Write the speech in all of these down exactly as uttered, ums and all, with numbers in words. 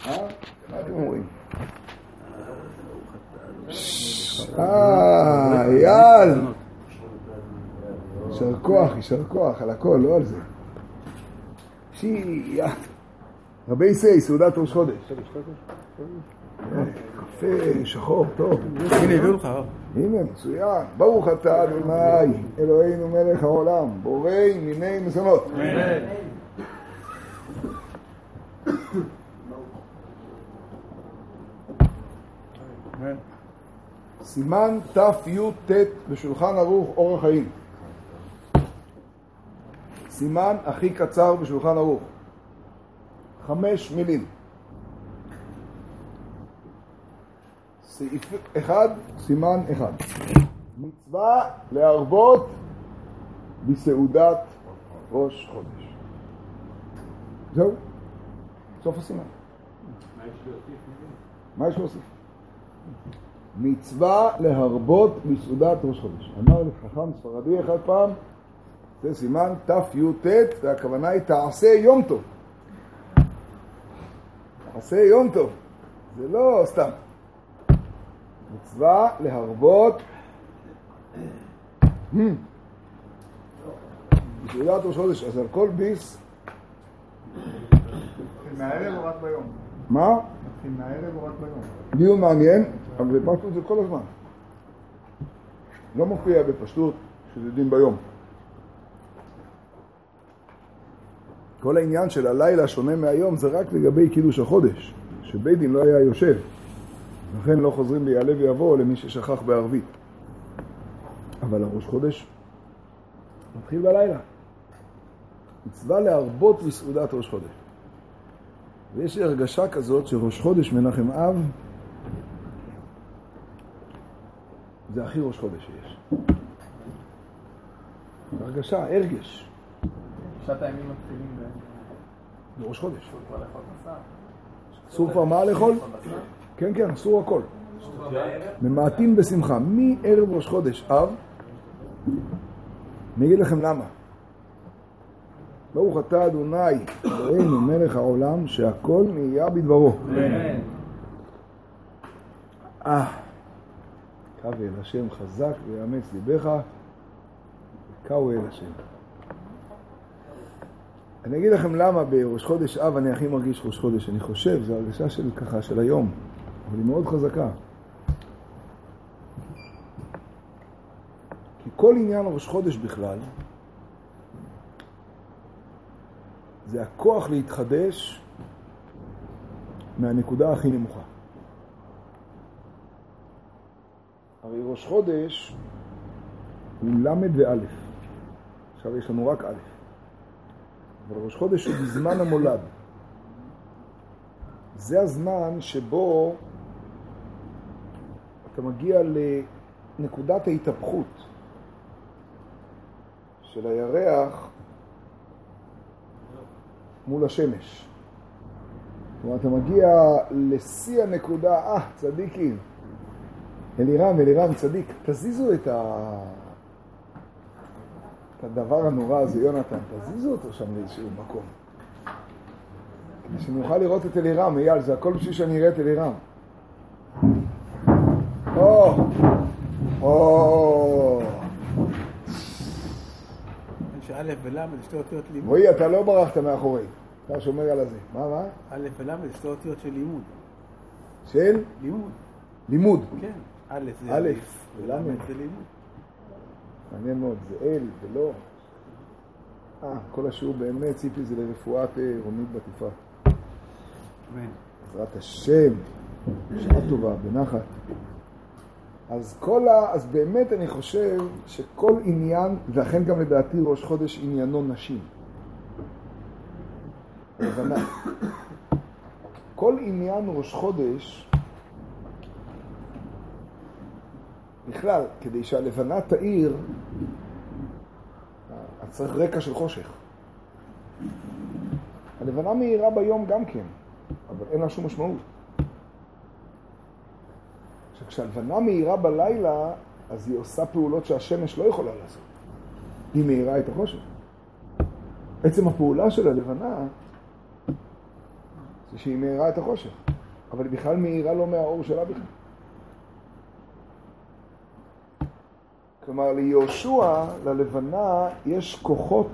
אה? מה אתם אומרים? אה, אייל! יישר כוח, יישר כוח, על הכל, לא על זה. שיהיה. רבי ישראל, סעודת ראש חודש. קפה, שחור, טוב. הנה, הביאו לך. הנה, מצוין. ברוך אתה אדוני, אלוהינו מלך העולם, בורא מיני מזונות. סימן ת"י"ט בשולחן ערוך אורח חיים. סימן הכי קצר בשולחן ערוך. חמש מילים. סעיף אחד, סימן אחד. מצווה להרבות בסעודת ראש חודש. זהו. סוף הסימן. מה יש להוסיף? מצווה להרבות בסעודת ראש חודש. אמר לחכם ספרדי אחד פעם, זה סימן ת"י"ט, והכוונה היא תעשה יום טוב. תעשה יום טוב. זה לא סתם. מצווה להרבות בסעודת ראש חודש. אז על כל ביס מהערב או רק ביום? מה? מתחיל מהערב או רק ביום? דיון מעניין, אבל בפשטות זה כל הזמן. לא מופיע בפשטות שזה דין ביום. כל העניין של הלילה שונה מהיום זה רק לגבי קידוש החודש, שבית דין לא היה יושב. לכן לא חוזרים ביעלה ויבוא למי ששכח בערבית. אבל הראש חודש מתחיל בלילה. מצווה להרבות בסעודת ראש חודש. ויש לי הרגשה כזאת שראש חודש מנחם אב זה הכי ראש חודש שיש. הרגשה, הרגש. שעת הימים מתחילים זה ראש חודש. אסור כבר לאכול בשר. אסור כבר מה לאכול? כן, כן, אסור הכל. ממעטים בשמחה. מערב ראש חודש אב, אני אגיד לכם למה. ברוך אתה אדוני, אלוהינו מלך העולם, שהכל נהיה בדברו. אה, קו אל השם חזק ויאמץ ליבך, וקו אל השם. אני אגיד לכם למה בראש חודש אב אני הכי מרגיש ראש חודש. אני חושב, זו הרגשה של ככה, של היום, אבל היא מאוד חזקה. כי כל עניין ראש חודש בכלל, זה הכוח להתחדש מהנקודה הכי נמוכה. הרי ראש חודש הוא למד ואלף. עכשיו יש לנו רק אלף. אבל ראש חודש הוא בזמן המולד. זה הזמן שבו אתה מגיע לנקודת ההתהפכות של הירח מול השמש. כלומר, אתה מגיע לשיא הנקודה, אה, צדיקים, אלירם, אלירם, צדיק, תזיזו את, ה... את הדבר הנורא הזה, יונתן, תזיזו אותו שם לאיזשהו מקום. כדי שנוכל לראות את אלירם, אייל, זה הכל בשביל שאני אראה את אלירם. או, או, שא' ול' זה שתי אותיות לימוד. רואי, אתה לא ברחת מאחורי, אתה שומר על הזה. מה, מה? א' ול' זה שתי אותיות של לימוד. של? לימוד. לימוד. כן. א' זה א' ול' זה לימוד. מעניין מאוד, זה אל ולא. אה, כל השיעור באמת, ציפי, זה לרפואת רונית בתיפה. אמן. בעזרת השם, שעה טובה, בנחת. אז כל ה... אז באמת אני חושב שכל עניין, ואכן גם לדעתי ראש חודש עניינו נשים. הבנה. כל עניין ראש חודש, בכלל, כדי שהלבנה תאיר, אז צריך רקע של חושך. הלבנה מאירה ביום גם כן, אבל אין לה שום משמעות. כשהלבנה מאירה בלילה, אז היא עושה פעולות שהשמש לא יכולה לעשות. היא מאירה את החושך. עצם הפעולה של הלבנה, זה שהיא מאירה את החושך. אבל היא בכלל מאירה לא מהאור שלה בכלל. כלומר, ליהושע, ללבנה, יש כוחות.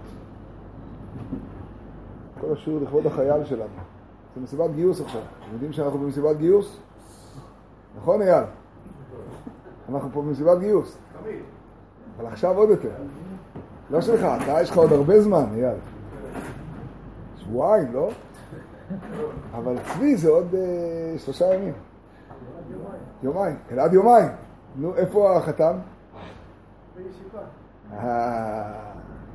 כל השיעור לכבוד החייל שלנו. זה מסיבת גיוס עכשיו. אתם יודעים שאנחנו במסיבת גיוס? נכון, אייל? אנחנו פה במסיבת גיוס. אבל עכשיו עוד יותר. לא שלך, אתה יש לך עוד הרבה זמן, אייל. שבועיים, לא? אבל צבי זה עוד uh, שלושה ימים. יומיים. אלעד יומיים. נו, איפה החתם? בישיבה. אה...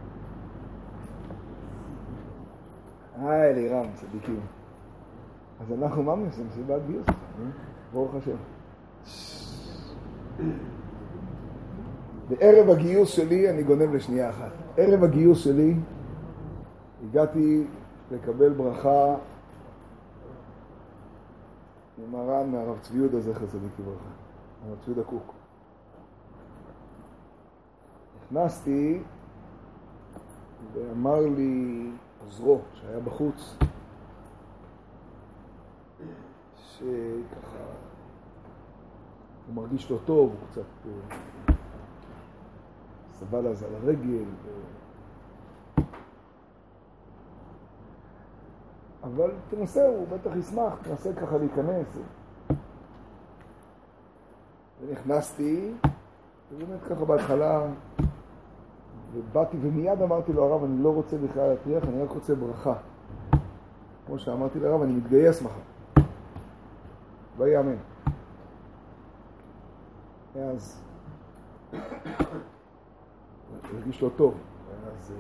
אה, אלירם, צדיקים. אז אנחנו מה עושים? מסיבת גיוס. ברוך השם. בערב הגיוס שלי, אני גונב לשנייה אחת. ערב הגיוס שלי, הגעתי לקבל ברכה ממרן, מהרב צבי יהודה זכר צדיק לברכה. הרב צבי יהודה קוק. נכנסתי ואמר לי עוזרו, שהיה בחוץ, שככה הוא מרגיש לא טוב, הוא קצת סבל אז על הרגל, אבל תנסה, הוא בטח ישמח, תנסה ככה להיכנס. ונכנסתי, ובאמת ככה בהתחלה, ובאתי ומיד אמרתי לו, הרב, אני לא רוצה בכלל להטריח, אני רק רוצה ברכה. כמו שאמרתי לרב, אני מתגייס מחר. לא יאמן. אז הוא הרגיש לו טוב, אז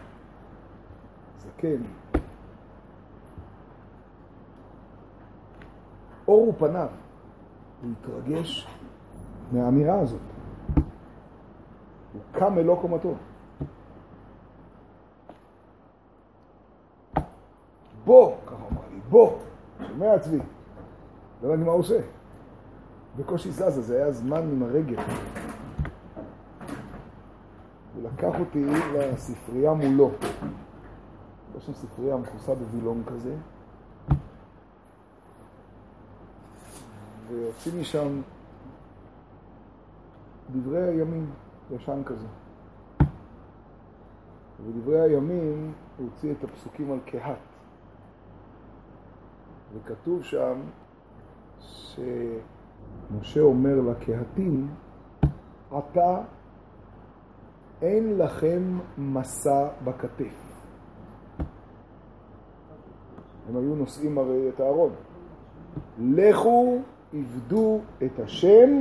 זקן. אור ופניו, הוא התרגש מהאמירה הזאת. הוא קם אלו קומתו. בוא, ככה אמר לי, בוא, שומע צבי. לא יודעת מה הוא עושה. בקושי זזה, זה היה זמן עם הרגל. הוא לקח אותי לספרייה מולו. יש שם ספרייה מכוסה בבילון כזה. ויוצאים משם דברי הימים, ישן כזה. ובדברי הימים הוא הוציא את הפסוקים על קהת. וכתוב שם שמשה אומר לקהתים, עתה אין לכם מסע בכתף. הם היו נושאים הרי את הארון. לכו עבדו את השם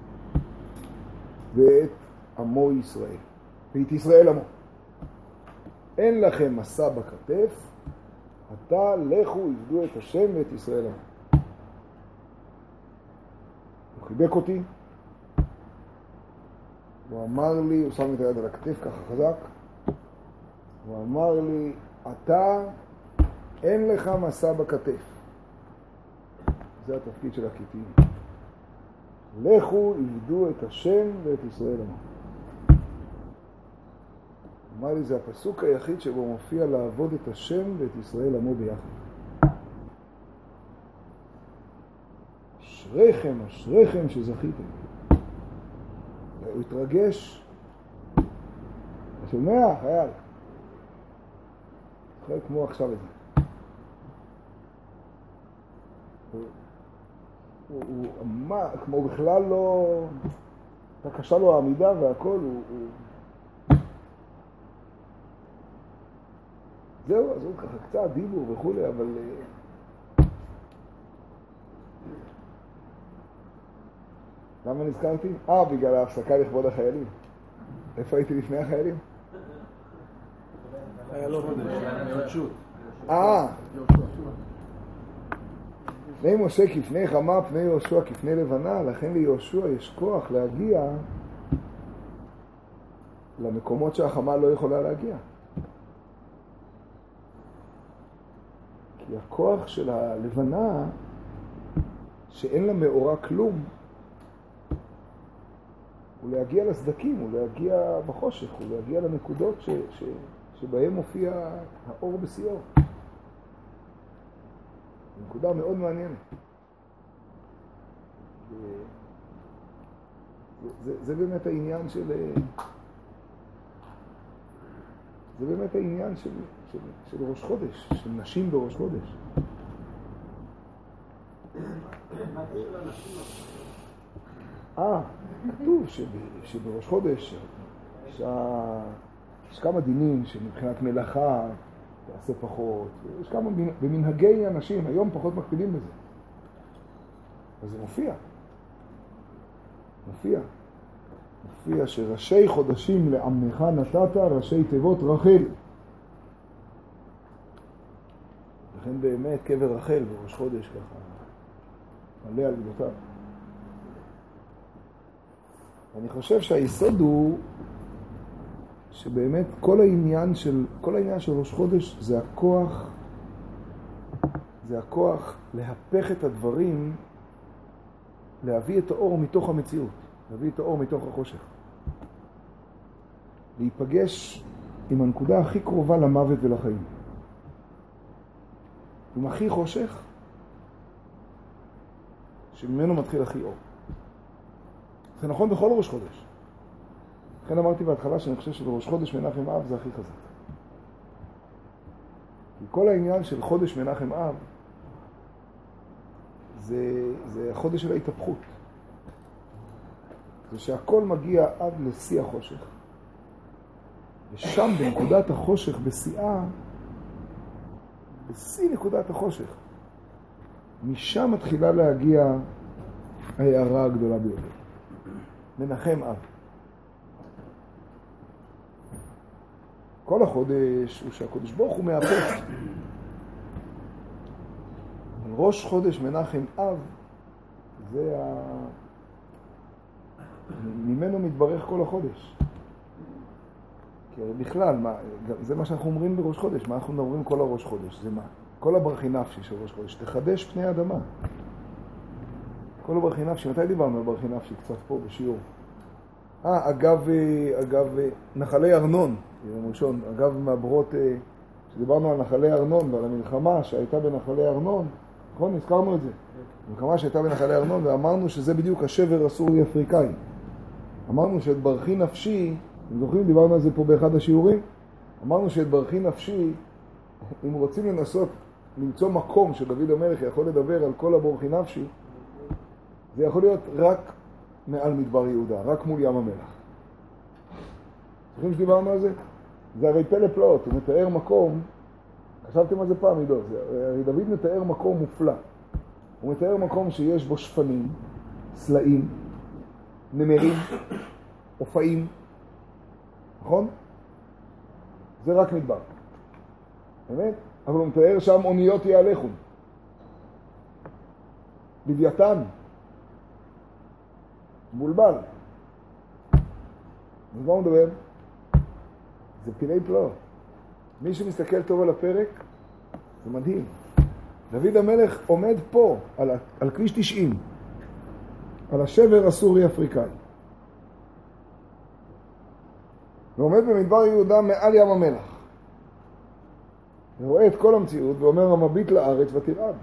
ואת עמו ישראל. ואת ישראל עמו. אין לכם מסע בכתף, עתה לכו עבדו את השם ואת ישראל עמו. הוא חיבק אותי. הוא אמר לי, הוא שם לי את היד על הכתף ככה חזק. הוא אמר לי, אתה אין לך מסע בכתף. זה התפקיד של הכיתים. לכו עבדו את השם ואת ישראל עמו. אמר לי, זה הפסוק היחיד שבו מופיע לעבוד את השם ואת ישראל עמו ביחד. אשריכם, אשריכם שזכיתם. הוא התרגש. אתה שומע, חייל? חייל כמו עכשיו את זה. הוא, הוא, הוא אמר, כמו בכלל לא... אתה קשה לו העמידה והכל, הוא... הוא... זהו, אז הוא ככה קצת דיבור וכו', אבל... למה נזכרתי? אה, בגלל ההפסקה לכבוד החיילים. איפה הייתי לפני החיילים? חיילות חדשות. אה, פני משה כפני חמה, פני יהושע כפני לבנה, לכן ליהושע יש כוח להגיע למקומות שהחמה לא יכולה להגיע. כי הכוח של הלבנה, שאין לה מאורה כלום, הוא להגיע לסדקים, הוא להגיע בחושך, הוא להגיע לנקודות ש, ש, שבהם מופיע האור בשיאו. נקודה מאוד מעניינת. זה, זה באמת העניין של... זה באמת העניין של, של, של ראש חודש, של נשים בראש חודש. אה, כתוב שבראש חודש יש כמה דינים שמבחינת מלאכה תעשה פחות, יש כמה במנהגי אנשים, היום פחות מקפידים בזה. אז זה מופיע. מופיע. מופיע שראשי חודשים לעמך נתת, ראשי תיבות רחל. לכן באמת קבר רחל בראש חודש ככה, מלא על גדותיו. אני חושב שהיסוד הוא שבאמת כל העניין של, כל העניין של ראש חודש זה הכוח, זה הכוח להפך את הדברים, להביא את האור מתוך המציאות, להביא את האור מתוך החושך. להיפגש עם הנקודה הכי קרובה למוות ולחיים. עם הכי חושך, שממנו מתחיל הכי אור. זה נכון בכל ראש חודש. לכן אמרתי בהתחלה שאני חושב שבראש חודש מנחם אב זה הכי חזק. כי כל העניין של חודש מנחם אב זה, זה החודש של ההתהפכות. זה שהכל מגיע עד לשיא החושך. ושם בנקודת החושך, בשיאה, בשיא נקודת החושך, משם מתחילה להגיע ההערה הגדולה ביותר. מנחם אב. כל החודש הוא שהקודש ברוך הוא מהפך. ראש חודש מנחם אב, זה ה... ממנו מתברך כל החודש. כי בכלל, מה, זה מה שאנחנו אומרים בראש חודש. מה אנחנו מדברים כל הראש חודש? זה מה? כל הברכי נפשי של ראש חודש. תחדש פני אדמה. כל הברכי נפשי. מתי דיברנו על ברכי נפשי? קצת פה בשיעור. אה, אגב, אגב, נחלי ארנון. יום ראשון, אגב מעברות, שדיברנו על נחלי ארנון ועל המלחמה שהייתה בנחלי ארנון. נכון? הזכרנו את זה. המלחמה שהייתה בנחלי ארנון, ואמרנו שזה בדיוק השבר הסורי-אפריקאי. אמרנו שאת ברכי נפשי, אתם זוכרים? דיברנו על זה פה באחד השיעורים. אמרנו שאת ברכי נפשי, אם רוצים לנסות למצוא מקום שדוד המלך יכול לדבר על כל הברכי נפשי, זה יכול להיות רק מעל מדבר יהודה, רק מול ים המלח. זוכרים שדיברנו על זה? זה הרי פלא פלאות, הוא מתאר מקום, חשבתם על זה פעם, עידו, הרי דוד מתאר מקום מופלא. הוא מתאר מקום שיש בו שפנים, סלעים, נמרים, אופאים, נכון? זה רק מדבר. באמת? אבל הוא מתאר שם אוניות יהלכו. לוויתן. בולבל. ומה הוא מדבר? זה פילי פלאות. מי שמסתכל טוב על הפרק, זה מדהים. דוד המלך עומד פה, על, על כביש תשעים, על השבר הסורי-אפריקאי. ועומד במדבר יהודה מעל ים המלח. ורואה את כל המציאות ואומר, המביט לארץ ותרעד.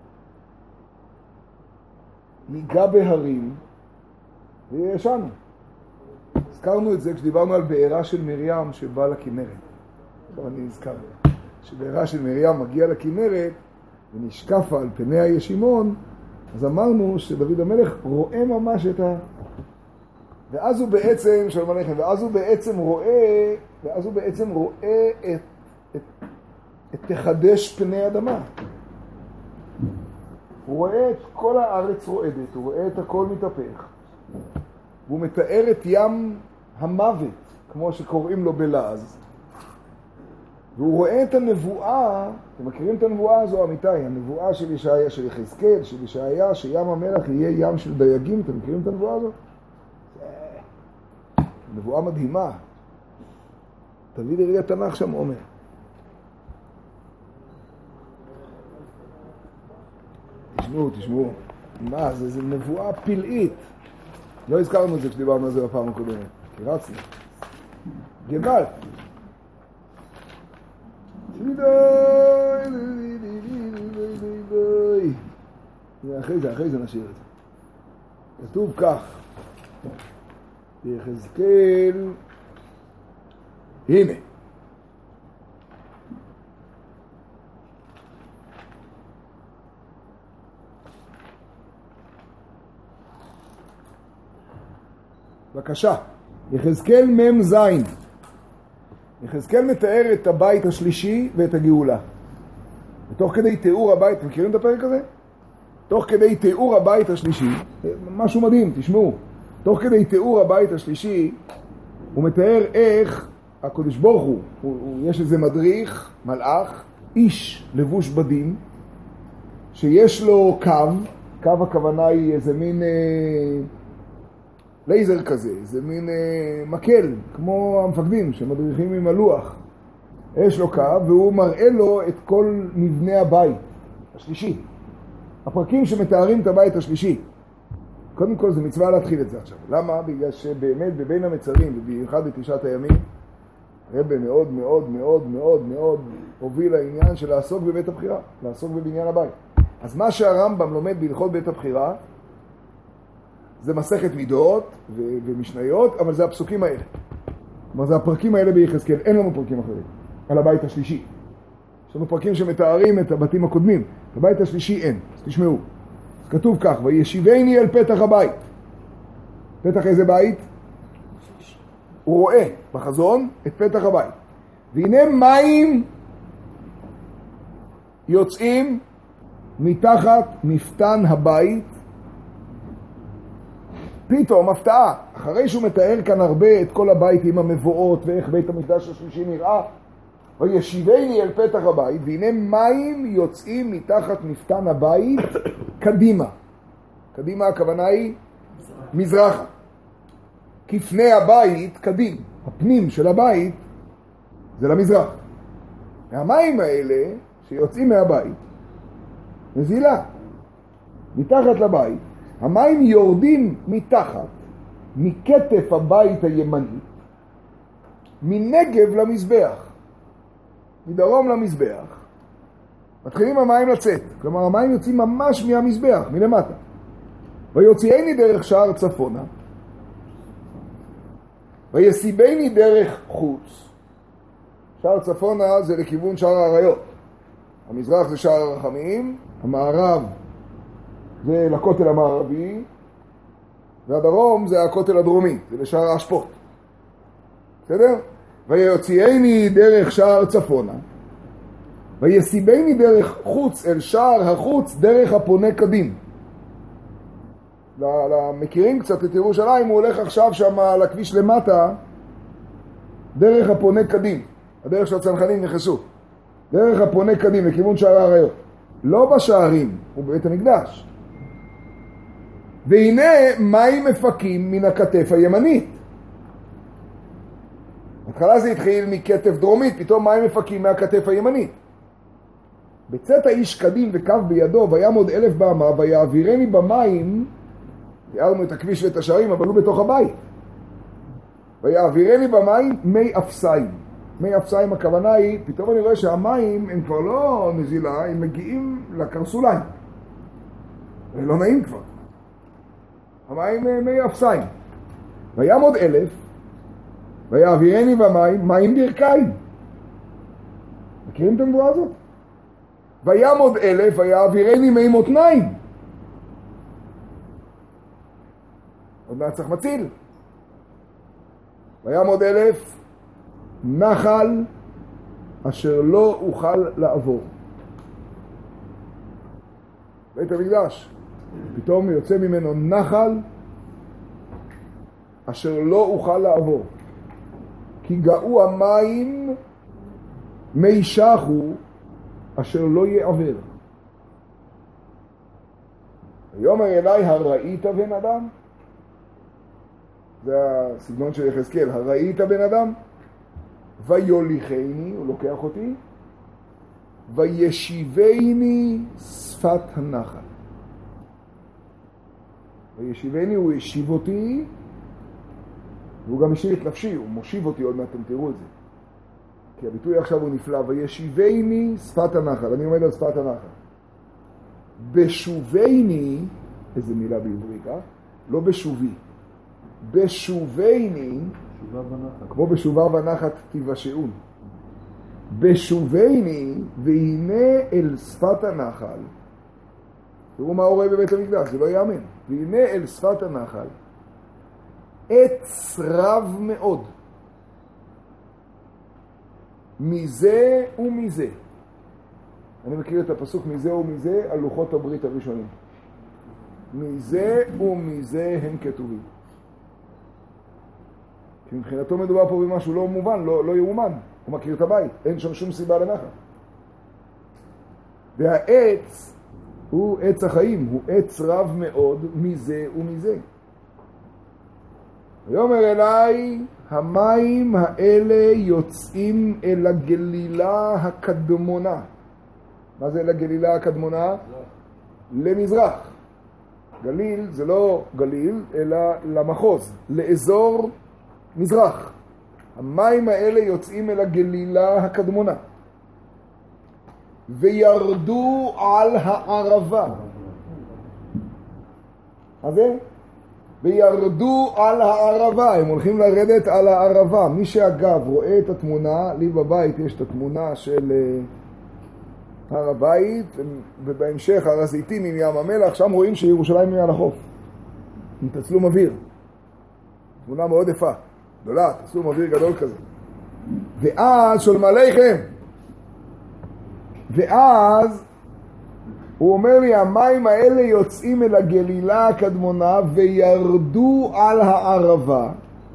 ניגע בהרים וישנו. הזכרנו את זה כשדיברנו על בעירה של מרים שבאה לכנרת. עכשיו אני הזכר שבעירה של מרים מגיעה לכנרת ונשקפה על פני הישימון, אז אמרנו שדוד המלך רואה ממש את ה... ואז הוא בעצם, שלום עליכם, ואז הוא בעצם רואה, ואז הוא בעצם רואה את, את, את תחדש פני אדמה. הוא רואה את כל הארץ רועדת, הוא רואה את הכל מתהפך. והוא מתאר את ים המוות, כמו שקוראים לו בלעז. והוא רואה את הנבואה, אתם מכירים את הנבואה הזו, אמיתי, הנבואה של ישעיה, של יחזקאל, של ישעיה, שים המלח יהיה ים של דייגים, אתם מכירים את הנבואה הזו? נבואה מדהימה. תביא לי רגע תנ"ך שם אומר. תשמעו, תשמעו. מה, זה, זה נבואה פלאית. לא הזכרנו את זה כשדיברנו על זה בפעם הקודמת. כי רצנו. גמל. שידוי, אחרי זה, אחרי זה נשאיר את זה. כתוב כך, יחזקאל, הנה. בבקשה, יחזקאל מם זין. יחזקאל מתאר את הבית השלישי ואת הגאולה. ותוך כדי תיאור הבית, מכירים את הפרק הזה? תוך כדי תיאור הבית השלישי, משהו מדהים, תשמעו. תוך כדי תיאור הבית השלישי, הוא מתאר איך הקדוש ברוך הוא, הוא, הוא יש איזה מדריך, מלאך, איש לבוש בדים, שיש לו קו, קו הכוונה היא איזה מין אה, לייזר כזה, איזה מין אה, מקל, כמו המפקדים שמדריכים עם הלוח. יש לו קו והוא מראה לו את כל מבנה הבית השלישי. הפרקים שמתארים את הבית השלישי. קודם כל זה מצווה להתחיל את זה עכשיו. למה? בגלל שבאמת בבין המצרים, ובמיוחד בתשעת הימים, הרב מאוד מאוד מאוד מאוד מאוד הוביל העניין של לעסוק בבית הבחירה, לעסוק בבניין הבית. אז מה שהרמב"ם לומד בהלכות בית הבחירה, זה מסכת מידות ו- ומשניות, אבל זה הפסוקים האלה. כלומר, זה הפרקים האלה ביחזקאל, אין לנו פרקים אחרים, על הבית השלישי. יש לנו פרקים שמתארים את הבתים הקודמים, את הבית השלישי אין, אז תשמעו. אז כתוב כך, וישיבני אל פתח הבית. פתח איזה בית? הוא רואה בחזון את פתח הבית. והנה מים יוצאים מתחת מפתן הבית. פתאום הפתעה, אחרי שהוא מתאר כאן הרבה את כל הבית עם המבואות ואיך בית המקדש השלישי נראה, וישיבני אל פתח הבית, והנה מים יוצאים מתחת מפתן הבית קדימה. קדימה הכוונה היא מזרחה. כפני הבית קדים, הפנים של הבית זה למזרח. והמים האלה שיוצאים מהבית, נזילה, מתחת לבית, המים יורדים מתחת, מכתף הבית הימני, מנגב למזבח, מדרום למזבח, מתחילים המים לצאת, כלומר המים יוצאים ממש מהמזבח, מלמטה. ויוציאני דרך שער צפונה, ויסיבני דרך חוץ. שער צפונה זה לכיוון שער העריות. המזרח זה שער הרחמים, המערב זה לכותל המערבי, והדרום זה הכותל הדרומי, זה לשער האשפות. בסדר? ויוציאני דרך שער צפונה, ויסיבני דרך חוץ אל שער החוץ, דרך הפונה קדים. למכירים קצת את ירושלים, הוא הולך עכשיו שם על הכביש למטה, דרך הפונה קדים, הדרך שהצנחנים נכנסו. דרך הפונה קדים, לכיוון שער העריות. לא בשערים, הוא בבית המקדש. והנה מים מפקים מן הכתף הימנית. בהתחלה זה התחיל מכתף דרומית, פתאום מים מפקים מהכתף הימנית. בצאת האיש קדים וקו בידו, ויעמוד אלף באמה, ויעבירני במים, תיארנו את הכביש ואת השערים, אבל הוא בתוך הבית. ויעבירני במים מי אפסיים. מי אפסיים הכוונה היא, פתאום אני רואה שהמים הם כבר לא נזילה, הם מגיעים לקרסוליים. זה לא נעים כבר. המים מי אפסיים. ויעמוד אלף, ויעבירני במים, מים ברכיים. מכירים את הנבואה הזאת? ויעמוד אלף, ויעבירני מי מותניים. עוד מעט צריך מציל. ויעמוד אלף, נחל אשר לא אוכל לעבור. בית המקדש, פתאום יוצא ממנו נחל אשר לא אוכל לעבור. כי גאו המים מי שחו אשר לא יעבר. ויאמר אליי, הראית בן אדם? זה הסגנון של יחזקאל, הראית בן אדם? ויוליכני, הוא לוקח אותי, וישיבני שפת הנחל. וישיבני, הוא השיב אותי, והוא גם השיב את נפשי, הוא מושיב אותי, עוד מעט אתם תראו את זה. כי הביטוי עכשיו הוא נפלא, וישיבני שפת הנחל, אני עומד על שפת הנחל. בשובייני, איזה מילה בעברית, אה? לא בשובי. בשובייני, כמו בשובה ונחת תיוושעון. בשובייני, והנה אל שפת הנחל. תראו מה רואה בבית המקדש, זה לא יאמן. והנה אל שפת הנחל, עץ רב מאוד. מזה ומזה. אני מכיר את הפסוק מזה ומזה על לוחות הברית הראשונים. מזה ומזה הם כתובים. כי מבחינתו מדובר פה במשהו לא מובן, לא, לא יאומן. הוא מכיר את הבית, אין שם שום סיבה לנחל. והעץ הוא עץ החיים, הוא עץ רב מאוד מזה ומזה. ויאמר אליי, המים האלה יוצאים אל הגלילה הקדמונה. מה זה אל הגלילה הקדמונה? למזרח. גליל זה לא גליל, אלא למחוז, לאזור מזרח. המים האלה יוצאים אל הגלילה הקדמונה. וירדו על הערבה. מה זה? וירדו על הערבה, הם הולכים לרדת על הערבה. מי שאגב רואה את התמונה, לי בבית יש את התמונה של uh, הר הבית, ובהמשך הר הזיתים עם ים המלח, שם רואים שירושלים היא על החוף. עם תצלום אוויר. תמונה מאוד יפה, גדולה, תצלום אוויר גדול כזה. ואז שולם עליכם. ואז הוא אומר לי, המים האלה יוצאים אל הגלילה הקדמונה וירדו על הערבה.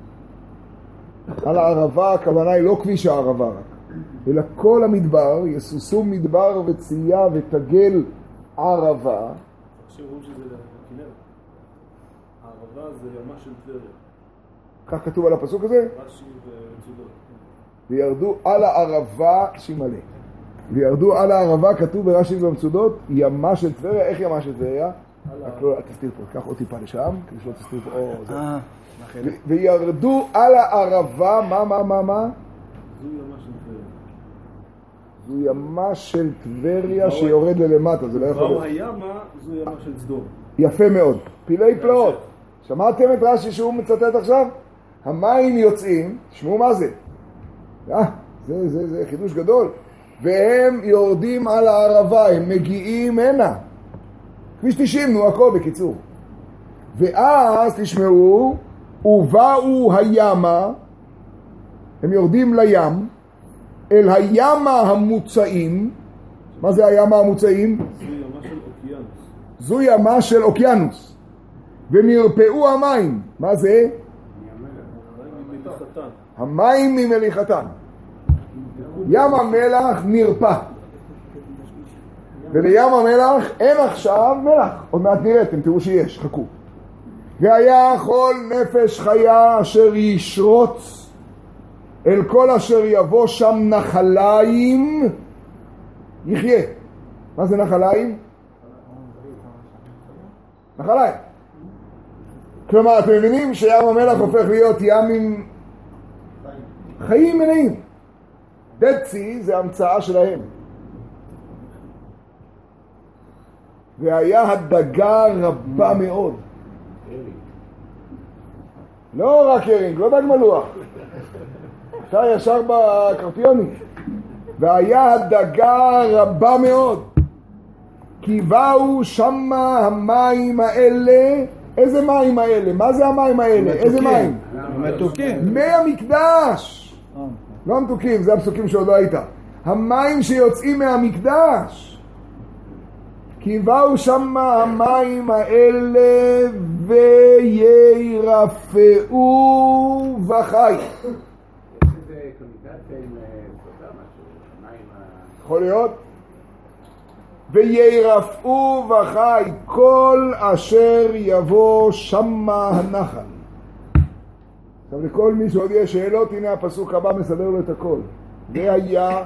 על הערבה הכוונה היא לא כביש הערבה רק, אלא כל המדבר, יסוסו מדבר וצייה ותגל ערבה. עכשיו רואים שזה לכנרת. הערבה זה ימה של טבריה. כך כתוב על הפסוק הזה? רש"י ומצודות. וירדו על הערבה שימלא. וירדו על הערבה, כתוב ברש"י ובמצודות, ימה של טבריה. איך ימה של טבריה? רק לא, תסתיר פה, קח עוד טיפה לשם, כדי שלא תסתיר פה, או זה. וירדו על הערבה, מה, מה, מה, מה? זו ימה של טבריה. זו ימה של טבריה שיורד ללמטה, זה לא יכול להיות. באו הימה, זו ימה של סדום. יפה מאוד. פילי פלאות. שמעתם את רש"י שהוא מצטט עכשיו? המים יוצאים, תשמעו מה זה. אה, זה, זה, זה חידוש גדול. והם יורדים על הערבה, הם מגיעים הנה. כביש תשעים, נו הכל בקיצור. ואז תשמעו, ובאו הימה, הם יורדים לים, אל הימה המוצאים. מה זה הימה המוצאים? זו ימה של אוקיינוס. זו ימה של אוקיינוס. ונרפאו המים. מה זה? ממליחתן. המים ממליחתן. ים המלח נרפא. ולים המלח אין עכשיו מלח. עוד מעט נראה, אתם תראו שיש, חכו. והיה כל נפש חיה אשר ישרוץ אל כל אשר יבוא שם נחליים יחיה. מה זה נחליים? נחליים. כלומר, אתם מבינים שים המלח הופך להיות ים עם חיים מלאים. דצי זה המצאה שלהם. והיה הדגה רבה מאוד. לא רק ירינג, לא דג מלוח. אפשר ישר בקרפיוני. והיה הדגה רבה מאוד. כי באו שמה המים האלה. איזה מים האלה? מה זה המים האלה? איזה מים? מתוקים. מי המקדש. לא המתוקים, זה הפסוקים שעוד לא היית. המים שיוצאים מהמקדש. כי באו שמה המים האלה וירפאו וחי. יכול להיות? וירפאו וחי כל אשר יבוא שמה הנחל. עכשיו לכל מי שעוד יש שאלות, הנה הפסוק הבא מסדר לו את הכל. והיה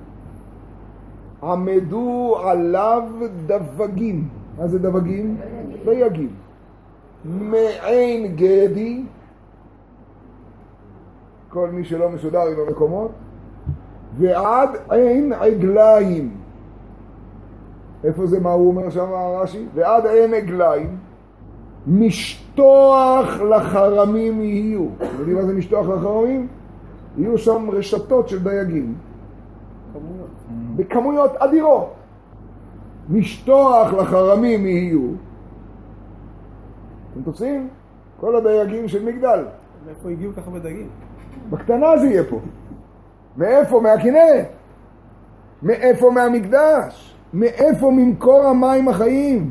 עמדו עליו דבגים. מה זה דבגים? דייגים. מעין גדי, כל מי שלא מסודר עם המקומות, ועד עין עגליים. איפה זה מה הוא אומר שם הרש"י? ועד העמק גליים, משטוח לחרמים יהיו. אתם יודעים מה זה משטוח לחרמים? יהיו שם רשתות של דייגים. כמויות. בכמויות אדירות. משטוח לחרמים יהיו. אתם תופסים? כל הדייגים של מגדל. מאיפה הגיעו ככה בדגים? בקטנה זה יהיה פה. מאיפה? מהכנרת. מאיפה? מהמקדש. מאיפה? ממקור המים החיים.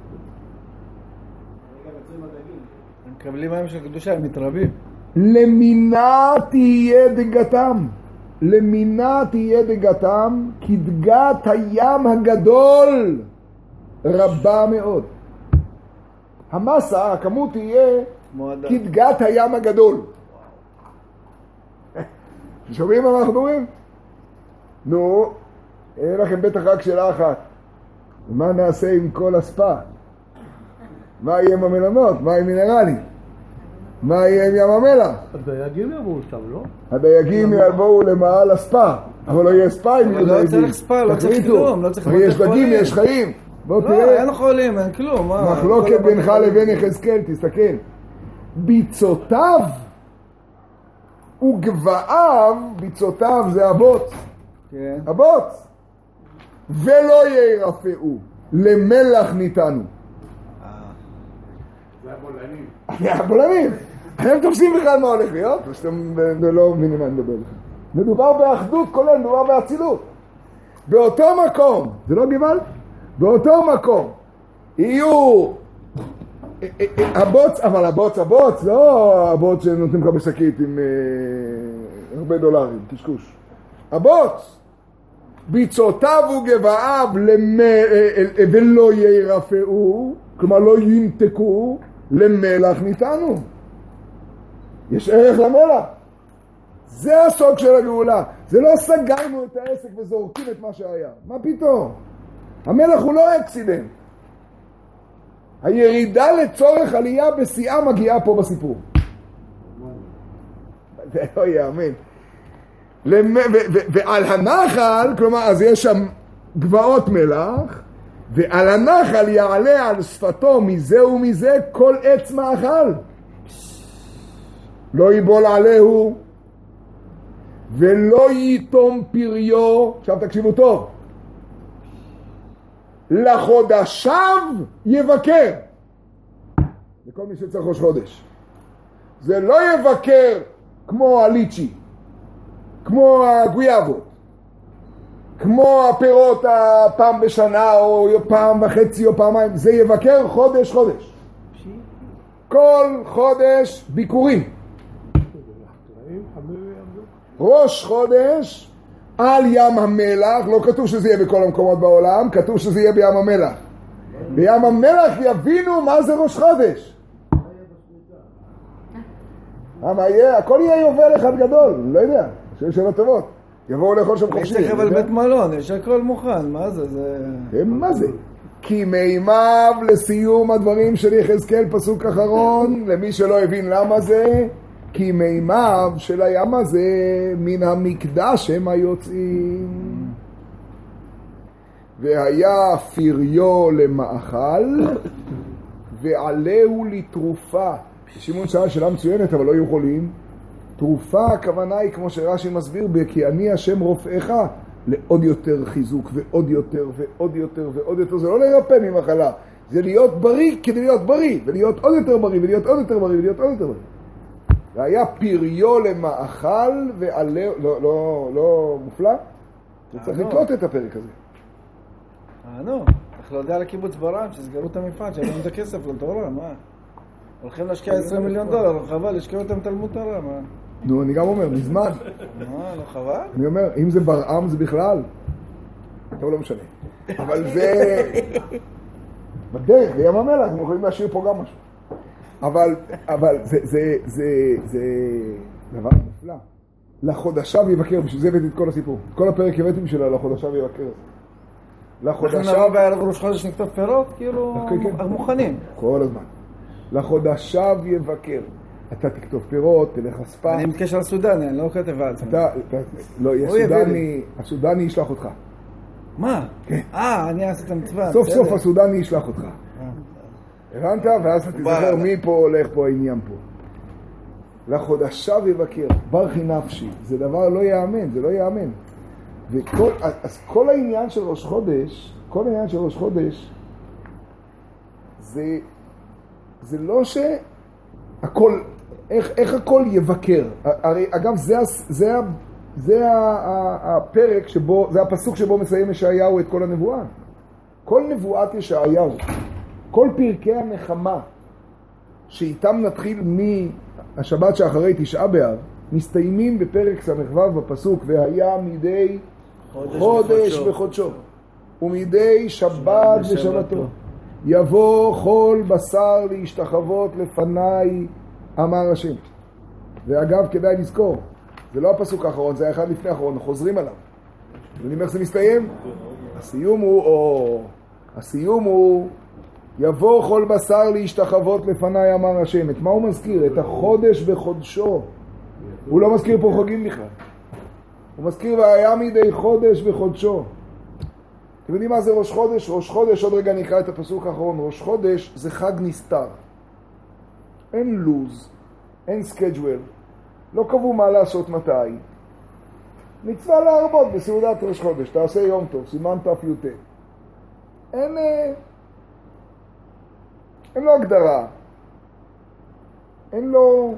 הם מקבלים מים של קדושה, הם מתרבים. למינה תהיה דגתם. למינה תהיה דגתם, כי דגת הים הגדול רבה מאוד. המסה, הכמות תהיה כדגת הים הגדול. שומעים מה אנחנו אומרים? נו, אין לכם בטח רק שאלה אחת. מה נעשה עם כל הספה? מה יהיה עם המלונות? מה עם מינרלים? מה יהיה עם ים המלח? הדייגים יבואו שם, לא? הדייגים יבואו למעל הספה, אבל לא יהיה ספה אם יהיו דייגים. לא צריך ספה, לא צריך כלום, לא צריך בתי יש דגים, חולים. יש חיים. בוא לא, תראה. אין חולים, אין כלום. מה? מחלוקת בינך לבין יחזקאל, תסתכל. ביצותיו וגבעיו, ביצותיו זה הבוץ. כן. הבוץ. ולא ירפאו, למלח ניתנו. זה הבולענים. זה הבולענים. הם תופסים בכלל מה הולך להיות, ושאתם לא מבינים מה נדבר לכם. מדובר באחדות כולל, מדובר באצילות. באותו מקום, זה לא גבל? באותו מקום יהיו הבוץ, אבל הבוץ, הבוץ, לא הבוץ שנותנים לך בשקית עם אה, הרבה דולרים, קשקוש. הבוץ, ביצותיו וגבעיו למ... ולא ירפאו, כלומר לא ינתקו, למלח ניתנו. יש ערך למלח. זה הסוג של הגאולה. זה לא סגרנו את העסק וזורקים את מה שהיה. מה פתאום? המלח הוא לא אקסידנט. הירידה לצורך עלייה בשיאה מגיעה פה בסיפור. זה לא יאמן. ועל הנחל, כלומר, אז יש שם גבעות מלח, ועל הנחל יעלה על שפתו מזה ומזה כל עץ מאכל. לא יבול עליהו, ולא ייתום פריו. עכשיו תקשיבו טוב. לחודשיו יבקר. לכל מי שצריך ראש חודש. זה לא יבקר כמו הליצ'י, כמו הגויאבות, כמו הפירות הפעם בשנה או פעם וחצי או פעמיים. זה יבקר חודש חודש. כל חודש ביקורים. ראש חודש על ים המלח, לא כתוב שזה יהיה בכל המקומות בעולם, כתוב שזה יהיה בים המלח. בים המלח יבינו מה זה ראש חודש. מה יהיה? הכל יהיה יובל אחד גדול, לא יודע, שיש שאלות טובות. יבואו לאכול שם חופשי. יש תכף על בית מלון, יש הכל מוכן, מה זה? זה... מה זה? כי מימיו לסיום הדברים של יחזקאל, פסוק אחרון, למי שלא הבין למה זה, כי מימיו של הים הזה מן המקדש הם היוצאים. והיה פריו למאכל ועלהו לתרופה. שמעון שאל שאלה מצוינת, אבל לא יכולים. תרופה הכוונה היא כמו שרש"י מסביר, כי אני השם רופאך, לעוד יותר חיזוק ועוד יותר ועוד יותר ועוד יותר. זה לא לרפא ממחלה, זה להיות בריא כדי להיות בריא, ולהיות עוד יותר בריא ולהיות עוד יותר בריא ולהיות עוד יותר בריא. והיה פריו למאכל ועלהו, לא, לא, לא מופלא? צריך לקלוט את הפרק הזה. אה, נו, צריך להודיע לקיבוץ ברעם שסגרו את המפעל, שאין את הכסף לתורה, מה? הולכים להשקיע עשרים מיליון דולר, חבל, השקיעו אותם תלמוד תורה, מה? נו, אני גם אומר, מזמן. מה, לא חבל? אני אומר, אם זה ברעם זה בכלל, טוב, לא משנה. אבל זה... בדרך, בים המלח, אנחנו יכולים להשאיר פה גם משהו. אבל, אבל זה, זה, זה, זה דבר נפלא. לחודשיו יבקר, בשביל זה הבאתי את כל הסיפור. את כל הפרק הבאתי בשבילה, לחודשיו יבקר. לחודשיו... אנחנו נבוא בערב ראש חודש נכתוב פירות, כאילו, מוכנים. כל הזמן. לחודשיו יבקר. אתה תכתוב פירות, תלך אספה. אני מתקשר לסודני, אני לא כתב על זה. אתה, לא, הסודני, הסודני ישלח אותך. מה? כן. אה, אני אעשה את המצווה. סוף בסדר. סוף הסודני ישלח אותך. הבנת? ואז אתה תזכר מי פה הולך פה העניין פה. לחודשיו יבקר, ברכי נפשי. זה דבר לא יאמן, זה לא יאמן. וכל, אז כל העניין של ראש חודש, כל העניין של ראש חודש, זה, זה לא שהכל, איך, איך הכל יבקר. הרי, אגב, זה, זה, זה הפרק שבו, זה הפסוק שבו מסיים ישעיהו את כל הנבואה. כל נבואת ישעיהו, כל פרקי הנחמה, שאיתם נתחיל מהשבת שאחרי תשעה באב, מסתיימים בפרק ס"ו בפסוק, והיה מדי חודש, חודש בחודשו, בחודשו, ומדי שבת ושבתו. יבוא כל בשר להשתחוות לפניי, אמר השם. ואגב, כדאי לזכור, זה לא הפסוק האחרון, זה האחד לפני האחרון, חוזרים עליו. ואני איך זה מסתיים? הסיום הוא, או... הסיום הוא, יבוא כל בשר להשתחוות לפניי, אמר השם. את מה הוא מזכיר? את החודש בחודשו. הוא לא מזכיר פה חוגים בכלל. הוא מזכיר והיה מדי חודש בחודשו. אתם יודעים מה זה ראש חודש? ראש חודש, עוד רגע נקרא את הפסוק האחרון. ראש חודש זה חג נסתר. אין לוז, אין סקייג'ואל. לא קבעו מה לעשות מתי. מצווה להרבות בסעודת ראש חודש. תעשה יום טוב, סימן ת"י"ט. אין... אין לו הגדרה. אין לו...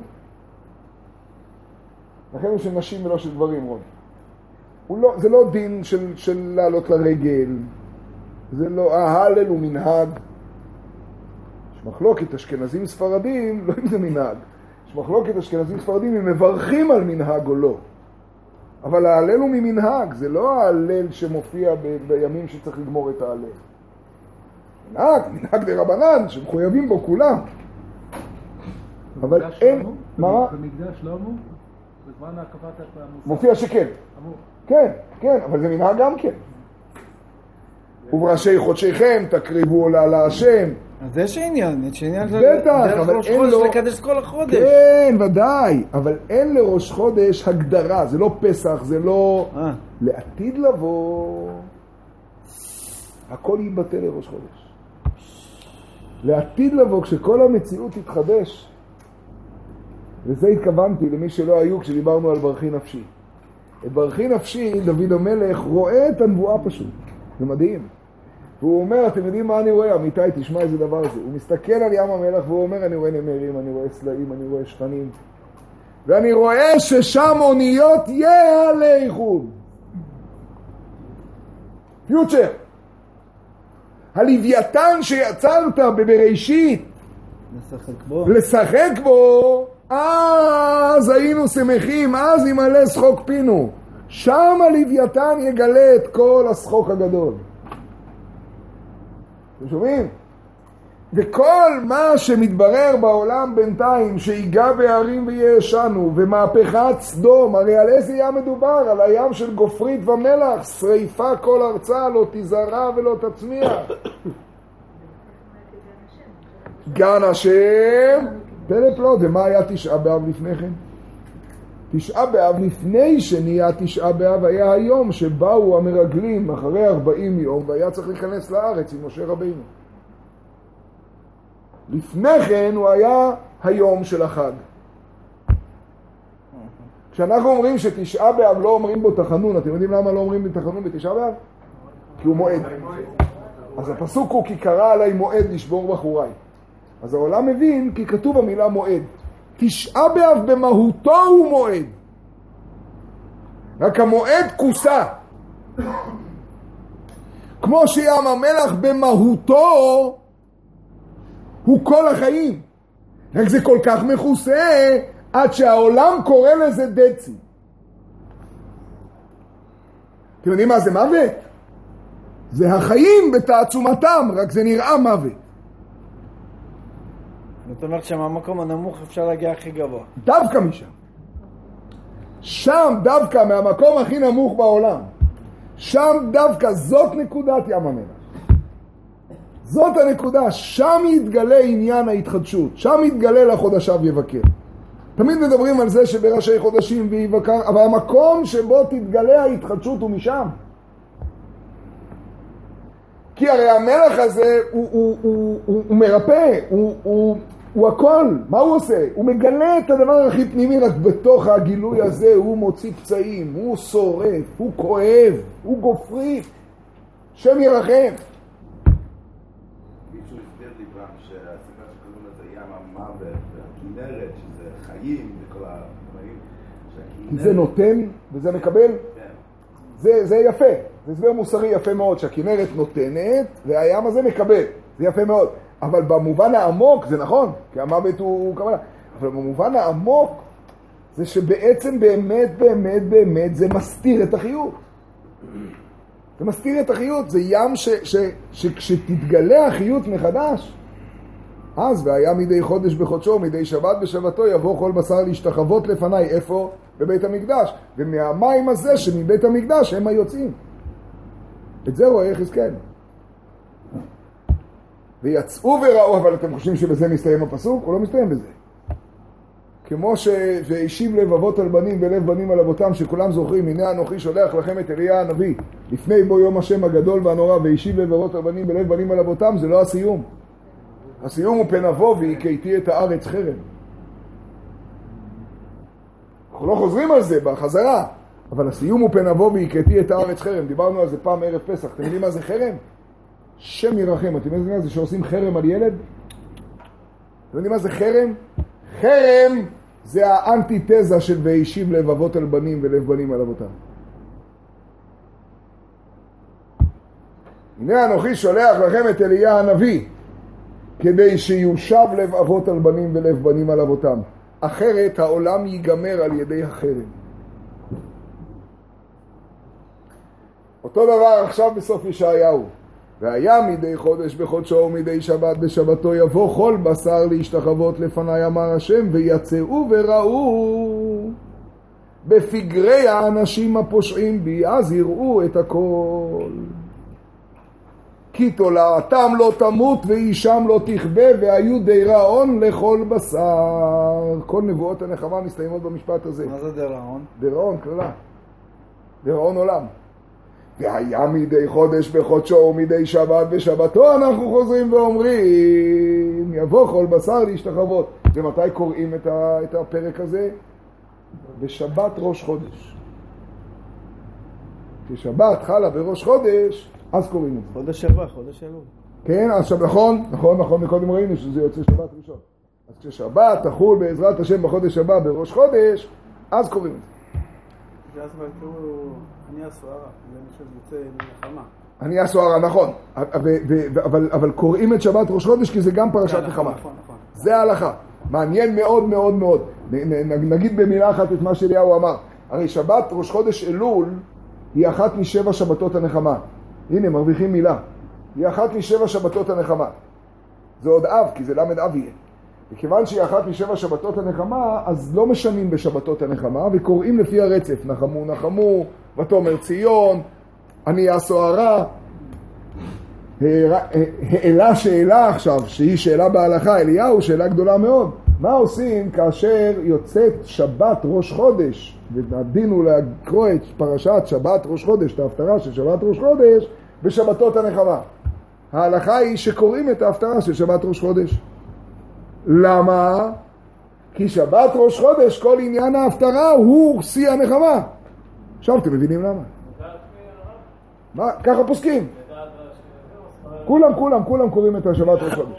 לכן הוא של נשים ולא של גברים, רון. לא, זה לא דין של, של לעלות לרגל. זה לא... ההלל הוא מנהג. יש מחלוקת אשכנזים ספרדים, לא אם זה מנהג. יש מחלוקת אשכנזים ספרדים אם מברכים על מנהג או לא. אבל ההלל הוא ממנהג. זה לא ההלל שמופיע ב, בימים שצריך לגמור את ההלל. מנהג, מנהג דרבנן, שמחויבים בו כולם. אבל אין... מה? במקדש לא אמור? בזמן הקפת המוסר. מופיע שכן. אמור. כן, כן, אבל זה מנהג גם כן. ובראשי חודשיכם תקריבו עולה להשם. אז יש עניין, יש עניין של בטח, דרך אבל ראש אין חודש לו... לקדש כל החודש. כן, ודאי, אבל אין לראש חודש הגדרה, זה לא פסח, זה לא... אה. לעתיד לבוא, הכל ייבטל לראש חודש. לעתיד לבוא, כשכל המציאות תתחדש, וזה התכוונתי למי שלא היו כשדיברנו על ברכי נפשי. את ברכי נפשי, דוד המלך רואה את הנבואה פשוט. זה מדהים. והוא אומר, אתם יודעים מה אני רואה? עמיתי, תשמע איזה דבר הזה. הוא מסתכל על ים המלח והוא אומר, אני רואה נמרים, אני רואה סלעים, אני רואה שפנים. ואני רואה ששם אוניות יהלכו. פיוטר. הלוויתן שיצרת בבראשית, לשחק בו. לשחק בו, אז היינו שמחים, אז ימלא שחוק פינו. שם הלוויתן יגלה את כל השחוק הגדול. אתם שומעים? וכל מה שמתברר בעולם בינתיים, שיגע בהרים וישנו, ומהפכת סדום, הרי על איזה ים מדובר? על הים של גופרית ומלח, שריפה כל ארצה, לא תזרע ולא תצמיח. גן השם, פלא פלאות. ומה היה תשעה באב לפני כן? תשעה באב לפני שנהיה תשעה באב היה היום שבאו המרגלים אחרי ארבעים יום, והיה צריך להיכנס לארץ עם משה רבינו. לפני כן הוא היה היום של החג. כשאנחנו אומרים שתשעה באב לא אומרים בו תחנון, אתם יודעים למה לא אומרים בתחנון בתשעה באב? כי הוא מועד. אז הפסוק הוא כי קרא עליי מועד לשבור בחוריי. אז העולם מבין כי כתוב המילה מועד. תשעה באב במהותו הוא מועד. רק המועד כוסה. כמו שים המלח במהותו הוא כל החיים. רק זה כל כך מכוסה עד שהעולם קורא לזה דצי. אתם יודעים מה זה מוות? זה החיים בתעצומתם, רק זה נראה מוות. זאת אומרת שמהמקום הנמוך אפשר להגיע הכי גבוה. דווקא משם. שם דווקא מהמקום הכי נמוך בעולם. שם דווקא זאת נקודת ים המלח. זאת הנקודה, שם יתגלה עניין ההתחדשות. שם יתגלה לחודשיו יבקר. תמיד מדברים על זה שבראשי חודשים ויבקר, אבל המקום שבו תתגלה ההתחדשות הוא משם. כי הרי המלח הזה הוא, הוא, הוא, הוא, הוא מרפא, הוא, הוא, הוא הכל. מה הוא עושה? הוא מגלה את הדבר הכי פנימי, רק בתוך הגילוי הזה הוא מוציא פצעים, הוא שורף, הוא כואב, הוא גופרי. שם ירחם. מישהו הסביר לי פעם שהסיבה שקוראים לזה ים המוות והכינרת, שזה חיים וכל הדברים, שהכינרת... זה נותן וזה מקבל? כן. זה, זה יפה, זה הסבר מוסרי יפה מאוד, שהכינרת נותנת והים הזה מקבל, זה יפה מאוד. אבל במובן העמוק זה נכון, כי המוות הוא כמובן, אבל במובן העמוק זה שבעצם באמת באמת באמת זה מסתיר את החיות. זה מסתיר את החיות, זה ים ש, ש, שכשתתגלה החיות מחדש, אז והיה מדי חודש בחודשו, מדי שבת בשבתו, יבוא כל בשר להשתחוות לפניי. איפה? בבית המקדש. ומהמים הזה שמבית המקדש הם היוצאים. את זה רואה יחזקאל. ויצאו וראו, אבל אתם חושבים שבזה מסתיים הפסוק? הוא לא מסתיים בזה. כמו ש... והשיב לבבות על בנים ולב בנים על אבותם, שכולם זוכרים, הנה אנוכי שולח לכם את אליה הנביא, לפני בו יום השם הגדול והנורא, והשיב לבבות על בנים ולב בנים על אבותם, זה לא הסיום. הסיום הוא פן אבוא והכיתי את הארץ חרם. אנחנו לא חוזרים על זה בחזרה, אבל הסיום הוא פן אבוא והכיתי את הארץ חרם. דיברנו על זה פעם ערב פסח. אתם יודעים מה זה חרם? שם ירחם. אתם יודעים מה זה שעושים חרם על ילד? אתם יודעים מה זה חרם? חרם זה האנטיתזה של והשיב לבבות על בנים ולב בנים על אבותם. הנה אנוכי שולח לכם את אליה הנביא, כדי שיושב לב אבות על בנים ולב בנים על אבותם. אחרת העולם ייגמר על ידי החרם. אותו דבר עכשיו בסוף ישעיהו. והיה מדי חודש בחודשו ומדי שבת בשבתו יבוא כל בשר להשתחוות לפני אמר השם, ויצאו וראו בפגרי האנשים הפושעים בי, אז יראו את הכל. כי תולעתם לא תמות ואישם לא תכבה, והיו דיראון לכל בשר. כל נבואות הנחמה מסתיימות במשפט הזה. מה זה דיראון? דיראון, כללה. דיראון עולם. והיה מדי חודש בחודשו ומדי שבת בשבתו, אנחנו חוזרים ואומרים, יבוא כל בשר להשתחוות. ומתי קוראים את, ה, את הפרק הזה? בשבת ראש חודש. כששבת חלה בראש חודש, אז קוראים את זה. חודש הבא, חודש אלול. כן, אז נכון, נכון, נכון, מקודם ראינו שזה יוצא שבת ראשון. אז כששבת תחול בעזרת השם בחודש הבא בראש חודש, אז קוראים את זה. ואז כבר קראו אני הסוערה, זה מה שזה יוצא מלחמה. אני הסוערה, נכון. אבל, אבל קוראים את שבת ראש חודש כי זה גם פרשת נחמה. נכון, נכון. זה ההלכה. מעניין מאוד מאוד מאוד. נגיד במילה אחת את מה שאליהו אמר. הרי שבת ראש חודש אלול היא אחת משבע שבתות הנחמה. הנה, מרוויחים מילה. היא אחת משבע שבתות הנחמה. זה עוד אב, כי זה למד אב יהיה. וכיוון שהיא אחת משבע שבתות הנחמה, אז לא משנים בשבתות הנחמה, וקוראים לפי הרצף. נחמו, נחמו, ותאמר ציון, אני הסוערה. העלה שאלה עכשיו, שהיא שאלה בהלכה, אליהו, שאלה גדולה מאוד. מה עושים כאשר יוצאת שבת ראש חודש, ונדינו לקרוא את פרשת שבת ראש חודש, את ההפטרה של שבת ראש חודש, בשבתות הנחמה? ההלכה היא שקוראים את ההפטרה של שבת ראש חודש. למה? כי שבת ראש חודש, כל עניין ההפטרה הוא שיא הנחמה. עכשיו אתם מבינים למה? מה? ככה פוסקים. כולם, כולם, כולם קוראים את השבת ראש חודש.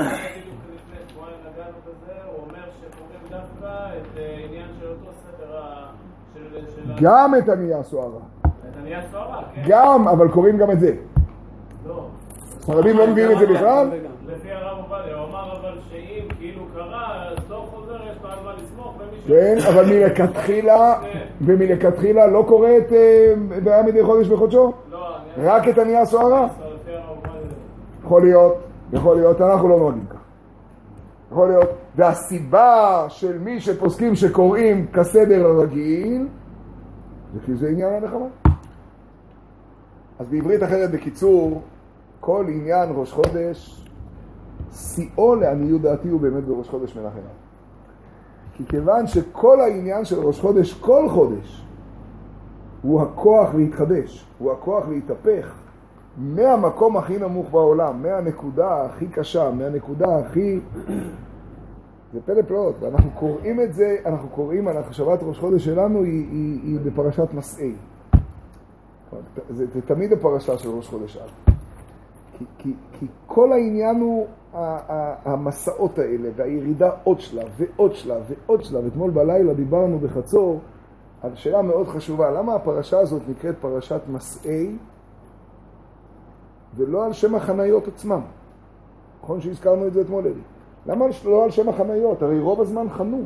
גם את ענייה סוערה. את ענייה סוערה, כן. גם, אבל קוראים גם את זה. לא. ספרדים לא מבינים את זה בכלל? לפי הרב עובדיה, הוא אמר אבל שאם כאילו קרה, אז לא חוזר, יש לו על מה לסמוך, ומישהו... כן, אבל מלכתחילה, ומלכתחילה לא קורא את והיה מדי חודש בחודשו? לא, רק את ענייה סוערה? לפי הרב עובדיה. יכול להיות, יכול להיות, אנחנו לא נוהגים כך. יכול להיות. והסיבה של מי שפוסקים שקוראים כסדר הרגיל, זה כי זה עניין הנחמה. אז בעברית אחרת, בקיצור, כל עניין ראש חודש, שיאו לעניות דעתי הוא באמת בראש חודש מנחם. כי כיוון שכל העניין של ראש חודש, כל חודש, הוא הכוח להתחדש, הוא הכוח להתהפך, מהמקום הכי נמוך בעולם, מהנקודה הכי קשה, מהנקודה הכי... זה פלא פלאות, ואנחנו קוראים את זה, אנחנו קוראים, אנחנו שבת ראש חודש שלנו היא, היא, היא בפרשת מסעי. זה, זה תמיד הפרשה של ראש חודש אב. כי, כי, כי כל העניין הוא המסעות האלה, והירידה עוד שלב, ועוד שלב, ועוד שלב. אתמול בלילה דיברנו בחצור על שאלה מאוד חשובה, למה הפרשה הזאת נקראת פרשת מסעי, ולא על שם החניות עצמם? נכון שהזכרנו את זה אתמול, אלי. למה לא על שם החניות? הרי רוב הזמן חנו.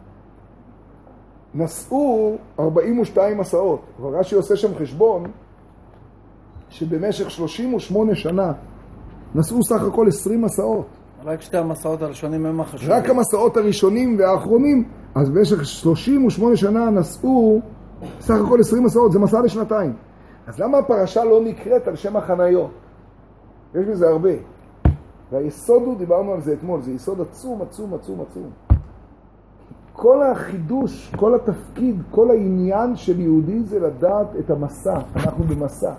נסעו ארבעים ושתיים מסעות. אבל רש"י עושה שם חשבון שבמשך שלושים ושמונה שנה נסעו סך הכל עשרים מסעות. רק שתי המסעות הראשונים הם החשובים. רק המסעות הראשונים והאחרונים. אז במשך שלושים ושמונה שנה נסעו סך הכל עשרים מסעות. זה מסע לשנתיים. אז למה הפרשה לא נקראת על שם החניות? יש בזה הרבה. והיסוד הוא, דיברנו על זה אתמול, זה יסוד עצום, עצום, עצום, עצום. כל החידוש, כל התפקיד, כל העניין של יהודי זה לדעת את המסע. אנחנו במסע.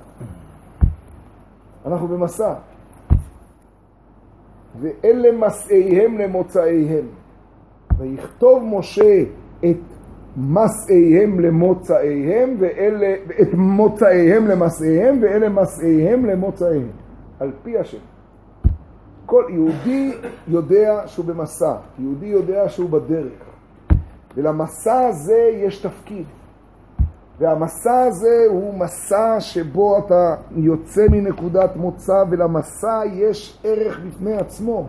אנחנו במסע. ואלה מסעיהם למוצאיהם. ויכתוב משה את מסעיהם למוצאיהם, ואלה, את מוצאיהם למסעיהם, ואלה מסעיהם למוצאיהם. על פי השם. כל יהודי יודע שהוא במסע, יהודי יודע שהוא בדרך. ולמסע הזה יש תפקיד. והמסע הזה הוא מסע שבו אתה יוצא מנקודת מוצא, ולמסע יש ערך בפני עצמו.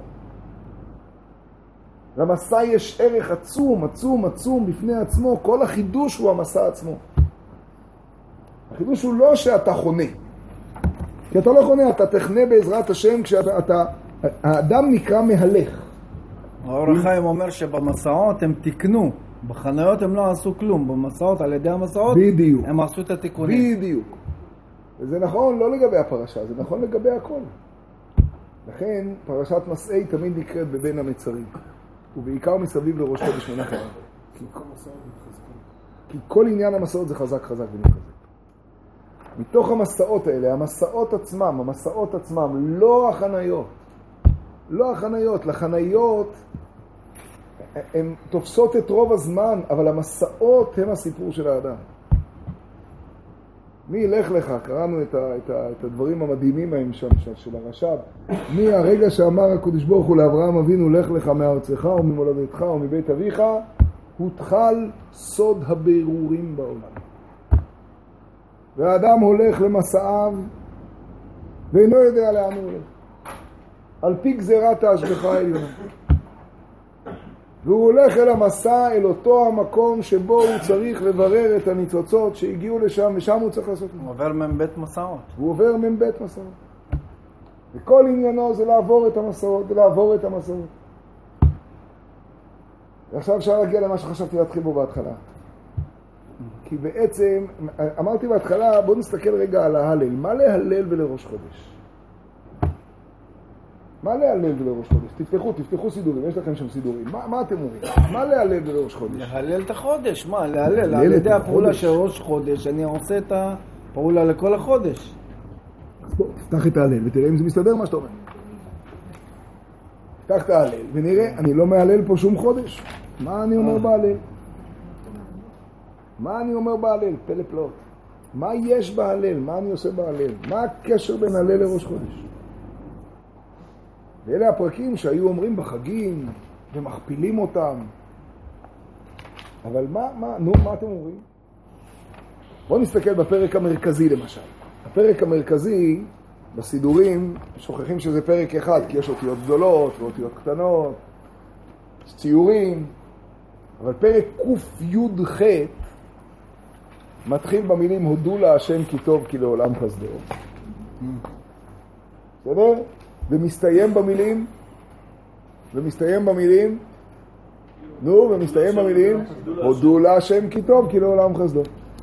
למסע יש ערך עצום, עצום, עצום בפני עצמו. כל החידוש הוא המסע עצמו. החידוש הוא לא שאתה חונה. כי אתה לא חונה, אתה תחנה בעזרת השם כשאתה... אתה, האדם נקרא מהלך. האור החיים אומר שבמסעות הם תיקנו. בחניות הם לא עשו כלום. במסעות, על ידי המסעות, בדיוק. הם עשו את התיקונים. בדיוק. וזה נכון לא לגבי הפרשה, זה נכון לגבי הכל. לכן פרשת מסעי תמיד נקראת בבין המצרים. ובעיקר מסביב לראש חודש מנחם. כי כל מסעות מתחזקים. כי כל עניין המסעות זה חזק חזק ומתחזק. מתוך המסעות האלה, המסעות עצמם, המסעות עצמם, לא החניות. לא החניות, לחניות הן תופסות את רוב הזמן, אבל המסעות הם הסיפור של האדם. מי ילך לך? קראנו את, ה, את, ה, את הדברים המדהימים ההם שם של, של הרש"ב. מי הרגע שאמר הקדוש ברוך הוא לאברהם אבינו, לך לך מארצך וממולדתך ומבית אביך, הותחל סוד הבירורים בעולם. והאדם הולך למסעיו ואינו יודע לאן הוא הולך. על פי גזירת ההשגחה העליונה. והוא הולך אל המסע, אל אותו המקום שבו הוא צריך לברר את הניצוצות שהגיעו לשם, ושם הוא צריך לעשות. הוא עובר מבית מסעות. הוא עובר מבית מסעות. וכל עניינו זה לעבור את המסעות, ולעבור את המסעות. ועכשיו אפשר להגיע למה שחשבתי להתחיל בו בהתחלה. כי בעצם, אמרתי בהתחלה, בואו נסתכל רגע על ההלל. מה להלל ולראש חודש? מה להלל ולראש חודש? תפתחו, תפתחו סידורים, יש לכם שם סידורים. מה, מה אתם אומרים? מה להלל ולראש חודש? להלל את החודש, מה? להלל, על ידי הפעולה של ראש חודש, אני עושה את הפעולה לכל החודש. אז בוא, תפתח את ההלל ותראה אם זה מסתדר מה שאתה אומר. תפתח את ההלל ונראה, אני לא מהלל פה שום חודש. מה אני אומר בהלל? מה אני אומר בהלל? פלא פלאות. מה יש בהלל? מה אני עושה בהלל? מה הקשר בין הלל לראש חודש? ואלה הפרקים שהיו אומרים בחגים ומכפילים אותם. אבל מה, מה, נו, מה אתם אומרים? בואו נסתכל בפרק המרכזי למשל. הפרק המרכזי בסידורים, שוכחים שזה פרק אחד, כי יש אותיות גדולות ואותיות קטנות, יש ציורים, אבל פרק ק"י"ח מתחיל במילים הודו להשם כי טוב כי לעולם חסדו. בסדר? ומסתיים במילים, ומסתיים במילים, נו, ומסתיים במילים, הודו להשם כי טוב כי לעולם חסדו.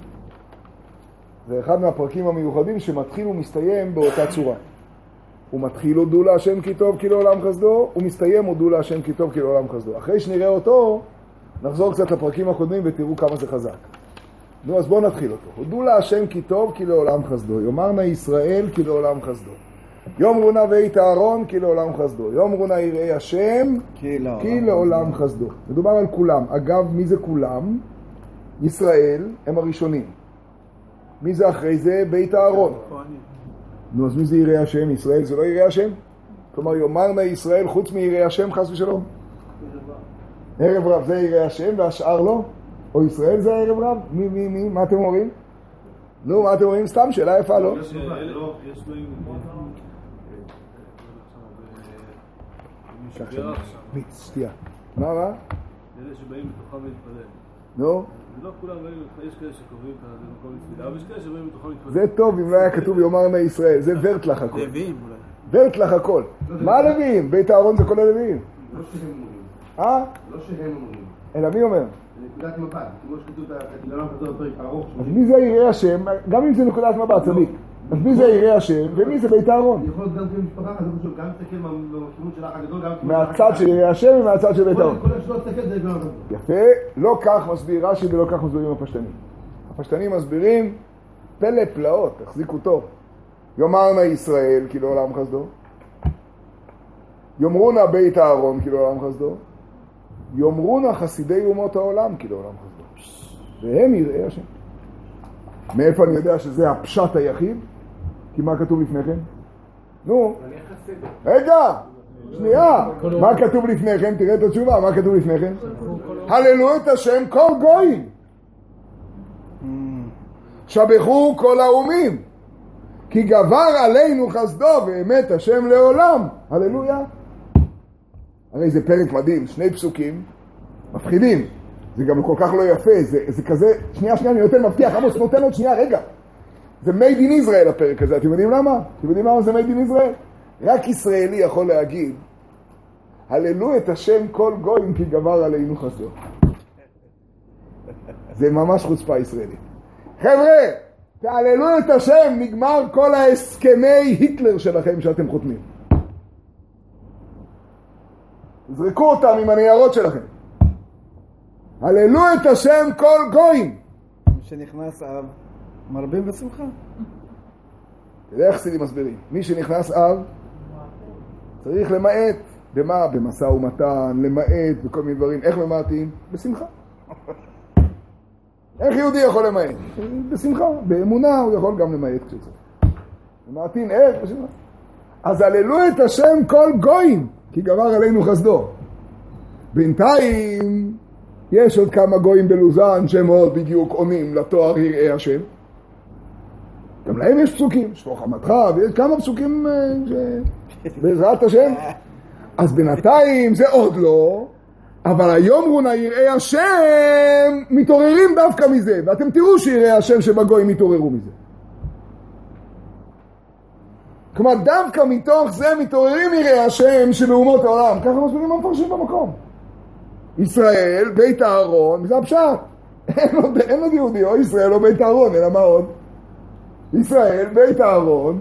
זה אחד מהפרקים המיוחדים שמתחיל ומסתיים באותה צורה. הוא מתחיל הודו להשם כי טוב כי לעולם חסדו, הוא מסתיים הודו להשם כי טוב כי לעולם חסדו. אחרי שנראה אותו, נחזור קצת לפרקים הקודמים ותראו כמה זה חזק. נו, אז בואו נתחיל אותו. הודו להשם כי טוב, כי לעולם חסדו. יאמרנה ישראל, כי לעולם חסדו. יאמרו נא בית אהרון, כי לעולם חסדו. יאמרו נא יראי השם, כי לעולם, כי לעולם חסדו. מדובר על כולם. אגב, מי זה כולם? ישראל הם הראשונים. מי זה אחרי זה? בית אהרון. נו, אז מי זה יראי השם? ישראל זה לא יראי השם? כלומר, יאמרנה ישראל חוץ מיראי השם, חס ושלום. ערב רב זה יראי השם והשאר לא? או ישראל זה ערב רב? מי, מי, מי? מה אתם אומרים? נו, מה אתם אומרים? סתם שאלה יפה, לא? יש לו מי? סטייה. מה, מה? אלה שבאים בתוכם להתפלל. נו? זה לא כולם באים, יש כאלה שקוראים את המקום לתפילה, אבל יש כאלה שבאים בתוכם להתפלל. זה טוב אם לא היה כתוב יאמרנה ישראל, זה ורט לך הכל. לוויים אולי. ורט לך הכל. מה הלוויים? בית אהרון זה כל הלוויים. לא שהם אומרים. אה? לא שהם אומרים. אלא מי אומר? זה נקודת מבט. כמו שכתוב את הגדולה כתוב בפרק הארוך. אז מי זה יראי השם? גם אם זה נקודת מבט, צדיק. אז מי זה יראי השם ומי זה בית אהרון? יכול להיות גם כמשפחה, אז חשוב, גם תסתכל מהכיוון של האח הגדול, גם מהצד של יראי השם ומהצד של בית אהרון. כל איך שלא תסתכל זה גדול. יפה, לא כך מסביר רש"י ולא כך מסבירים הפשטנים. הפשטנים מסבירים פלא פלאות, תחזיקו טוב. יאמרנה ישראל כי לעולם חסדו. יאמרו נא בית אהרון כי לעולם חסדו. יאמרו נא חסידי אומות העולם כי לעולם חסדו. והם יראי השם. מאיפה אני יודע שזה הפשט היחיד? כי מה כתוב לפני כן? נו, רגע, שנייה, מה כתוב לפני כן? תראה את התשובה, מה כתוב לפני כן? הללו את השם כל גויים, שבחו כל האומים, כי גבר עלינו חסדו ואמת השם לעולם. הללויה. הרי זה פרק מדהים, שני פסוקים מפחידים. זה גם כל כך לא יפה, זה, זה כזה, שנייה שנייה אני נותן מבטיח, עמוס נותן עוד שנייה, רגע. זה made in Israel הפרק הזה, אתם יודעים למה? אתם יודעים למה זה made in Israel? רק ישראלי יכול להגיד, הללו את השם כל גויים כי גבר עלינו חסדו. זה ממש חוצפה ישראלית. חבר'ה, תהללו את השם, נגמר כל ההסכמי היטלר שלכם שאתם חותמים. תזרקו אותם עם הניירות שלכם. הללו את השם כל גויים. מי שנכנס אב, מרבים בשמחה. תראה איך חסידים מסבירים. מי שנכנס אב, צריך למעט. במה? במשא ומתן, למעט, בכל מיני דברים. איך ממעטים? בשמחה. איך יהודי יכול למעט? בשמחה. באמונה הוא יכול גם למעט קצת. למעטין איך? בשמחה. אז הללו את השם כל גויים, כי גבר עלינו חסדו. בינתיים יש עוד כמה גויים בלוזן שמאוד בדיוק עונים לתואר יראי השם. גם להם יש פסוקים, שפוך חמתך, ויש כמה פסוקים ש... בעזרת השם. אז בינתיים זה עוד לא, אבל היום רונה יראי השם מתעוררים דווקא מזה, ואתם תראו שיראי השם שבגויים מתעוררו מזה. כלומר, דווקא מתוך זה מתעוררים יראי השם שבאומות העולם. ככה מסבירים המפרשים במקום. ישראל, בית אהרון, זה הפשט. אין עוד, אין עוד יהודי, או ישראל או בית אהרון, אלא מה עוד? ישראל, בית אהרון,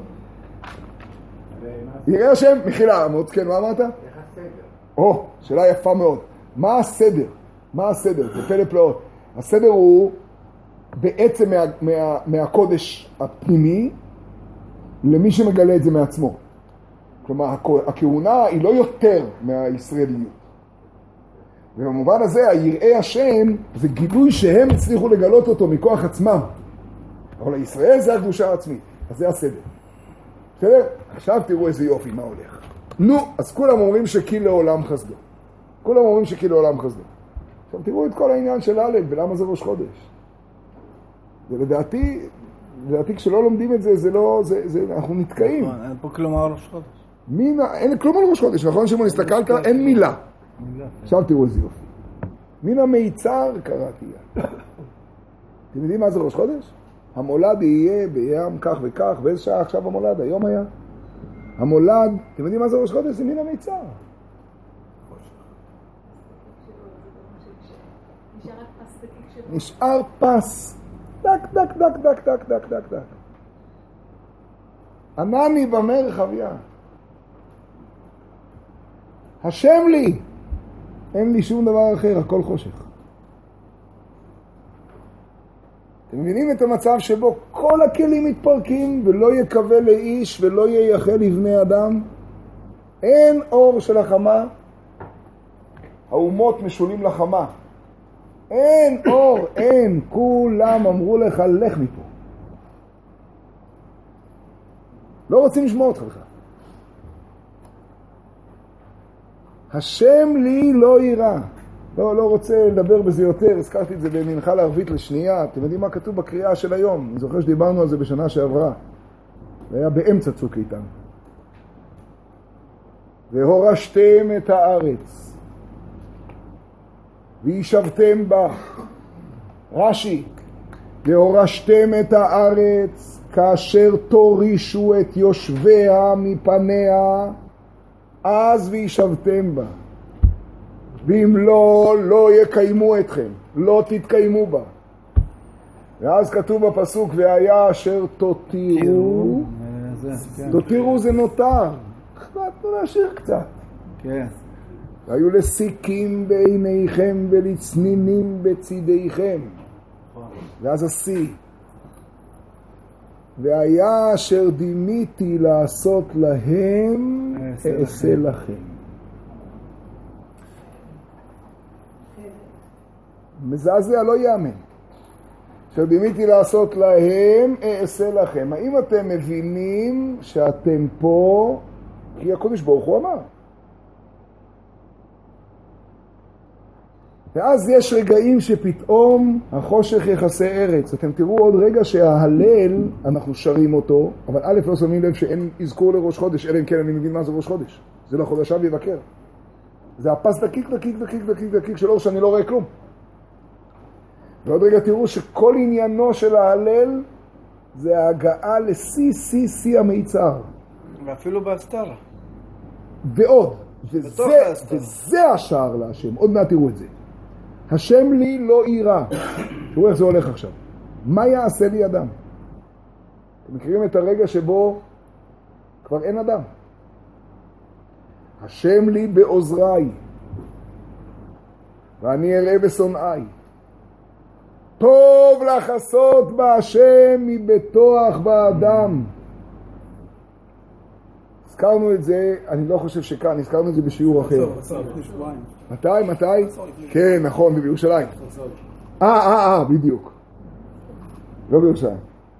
יראי השם, מחילה, עמוץ, כן, מה אמרת? איך הסדר? או, שאלה יפה מאוד. מה הסדר? מה הסדר? זה פלא פלאות. הסדר הוא בעצם מה, מה, מהקודש הפנימי למי שמגלה את זה מעצמו. כלומר, הכהונה היא לא יותר מהישראליות. ובמובן הזה, היראי השם זה גילוי שהם הצליחו לגלות אותו מכוח עצמם. אבל הישראל זה הקדושה העצמית. אז זה הסדר. בסדר? עכשיו תראו איזה יופי, מה הולך. נו, אז כולם אומרים שכי לעולם חסדו. כולם אומרים שכי לעולם חסדו. עכשיו תראו את כל העניין של הלל, ולמה זה ראש חודש. ולדעתי, לדעתי כשלא לומדים את זה, זה לא, זה, זה, אנחנו נתקעים. אין פה כלום על ראש חודש. מין, אין כלום על ראש חודש, נכון שמון הסתכלת? אין מילה. עכשיו תראו איזה יופי. מן המיצר קראתי. אתם יודעים מה זה ראש חודש? המולד יהיה בים כך וכך, באיזה שעה עכשיו המולד? היום היה. המולד, אתם יודעים מה זה ראש חודש? זה מן המיצר. נשאר פס. דק, דק, דק, דק, דק, דק, דק, דק. ענני במרחביה. השם לי. אין לי שום דבר אחר, הכל חושך. אתם מבינים את המצב שבו כל הכלים מתפרקים ולא יקווה לאיש ולא ייחל לבני אדם? אין אור של החמה, האומות משולים לחמה. אין אור, אין, כולם אמרו לך לך מפה. לא רוצים לשמוע אותך בכלל. השם לי לא יירא. לא, לא רוצה לדבר בזה יותר, הזכרתי את זה במנחה לערבית לשנייה. אתם יודעים מה כתוב בקריאה של היום? אני זוכר שדיברנו על זה בשנה שעברה. זה היה באמצע צוק איתן. והורשתם את הארץ, וישבתם בה. רש"י, והורשתם את הארץ כאשר תורישו את יושביה מפניה, אז וישבתם בה. ואם לא, לא יקיימו אתכם, לא תתקיימו בה. ואז כתוב בפסוק, והיה אשר תותירו, תותירו זה נותר, החלטנו להשאיר קצת. כן. והיו לסיקים בעיניכם ולצנינים בצידיכם. ואז השיא. והיה אשר דימיתי לעשות להם, אעשה לכם. מזעזע, לא יאמן. אשר דימיתי לעשות להם, אעשה לכם. האם אתם מבינים שאתם פה, כי הקדוש ברוך הוא אמר. ואז יש רגעים שפתאום החושך יחסי ארץ. אתם תראו עוד רגע שההלל, אנחנו שרים אותו, אבל א' לא שמים לב שאין אזכור לראש חודש, אלא אם כן אני מבין מה זה ראש חודש. זה לחודשיו יבקר. זה הפס דקיק, דקיק, דקיק, דקיק, דקיק של אור שאני לא רואה כלום. ועוד רגע תראו שכל עניינו של ההלל זה ההגעה לשיא, שיא, שיא המיצר. ואפילו בהסתרה. ועוד. וזה, וזה השער להשם. עוד מעט תראו את זה. השם לי לא יירא. תראו איך זה הולך עכשיו. מה יעשה לי אדם? אתם מכירים את הרגע שבו כבר אין אדם. השם לי בעוזריי, ואני אראה בשונאי. טוב לחסות בהשם מבטוח באדם. הזכרנו את זה, אני לא חושב שכאן, הזכרנו את זה בשיעור אחר. מתי? מתי? כן, נכון, בירושלים. אה, אה, אה, בדיוק. לא בירושלים.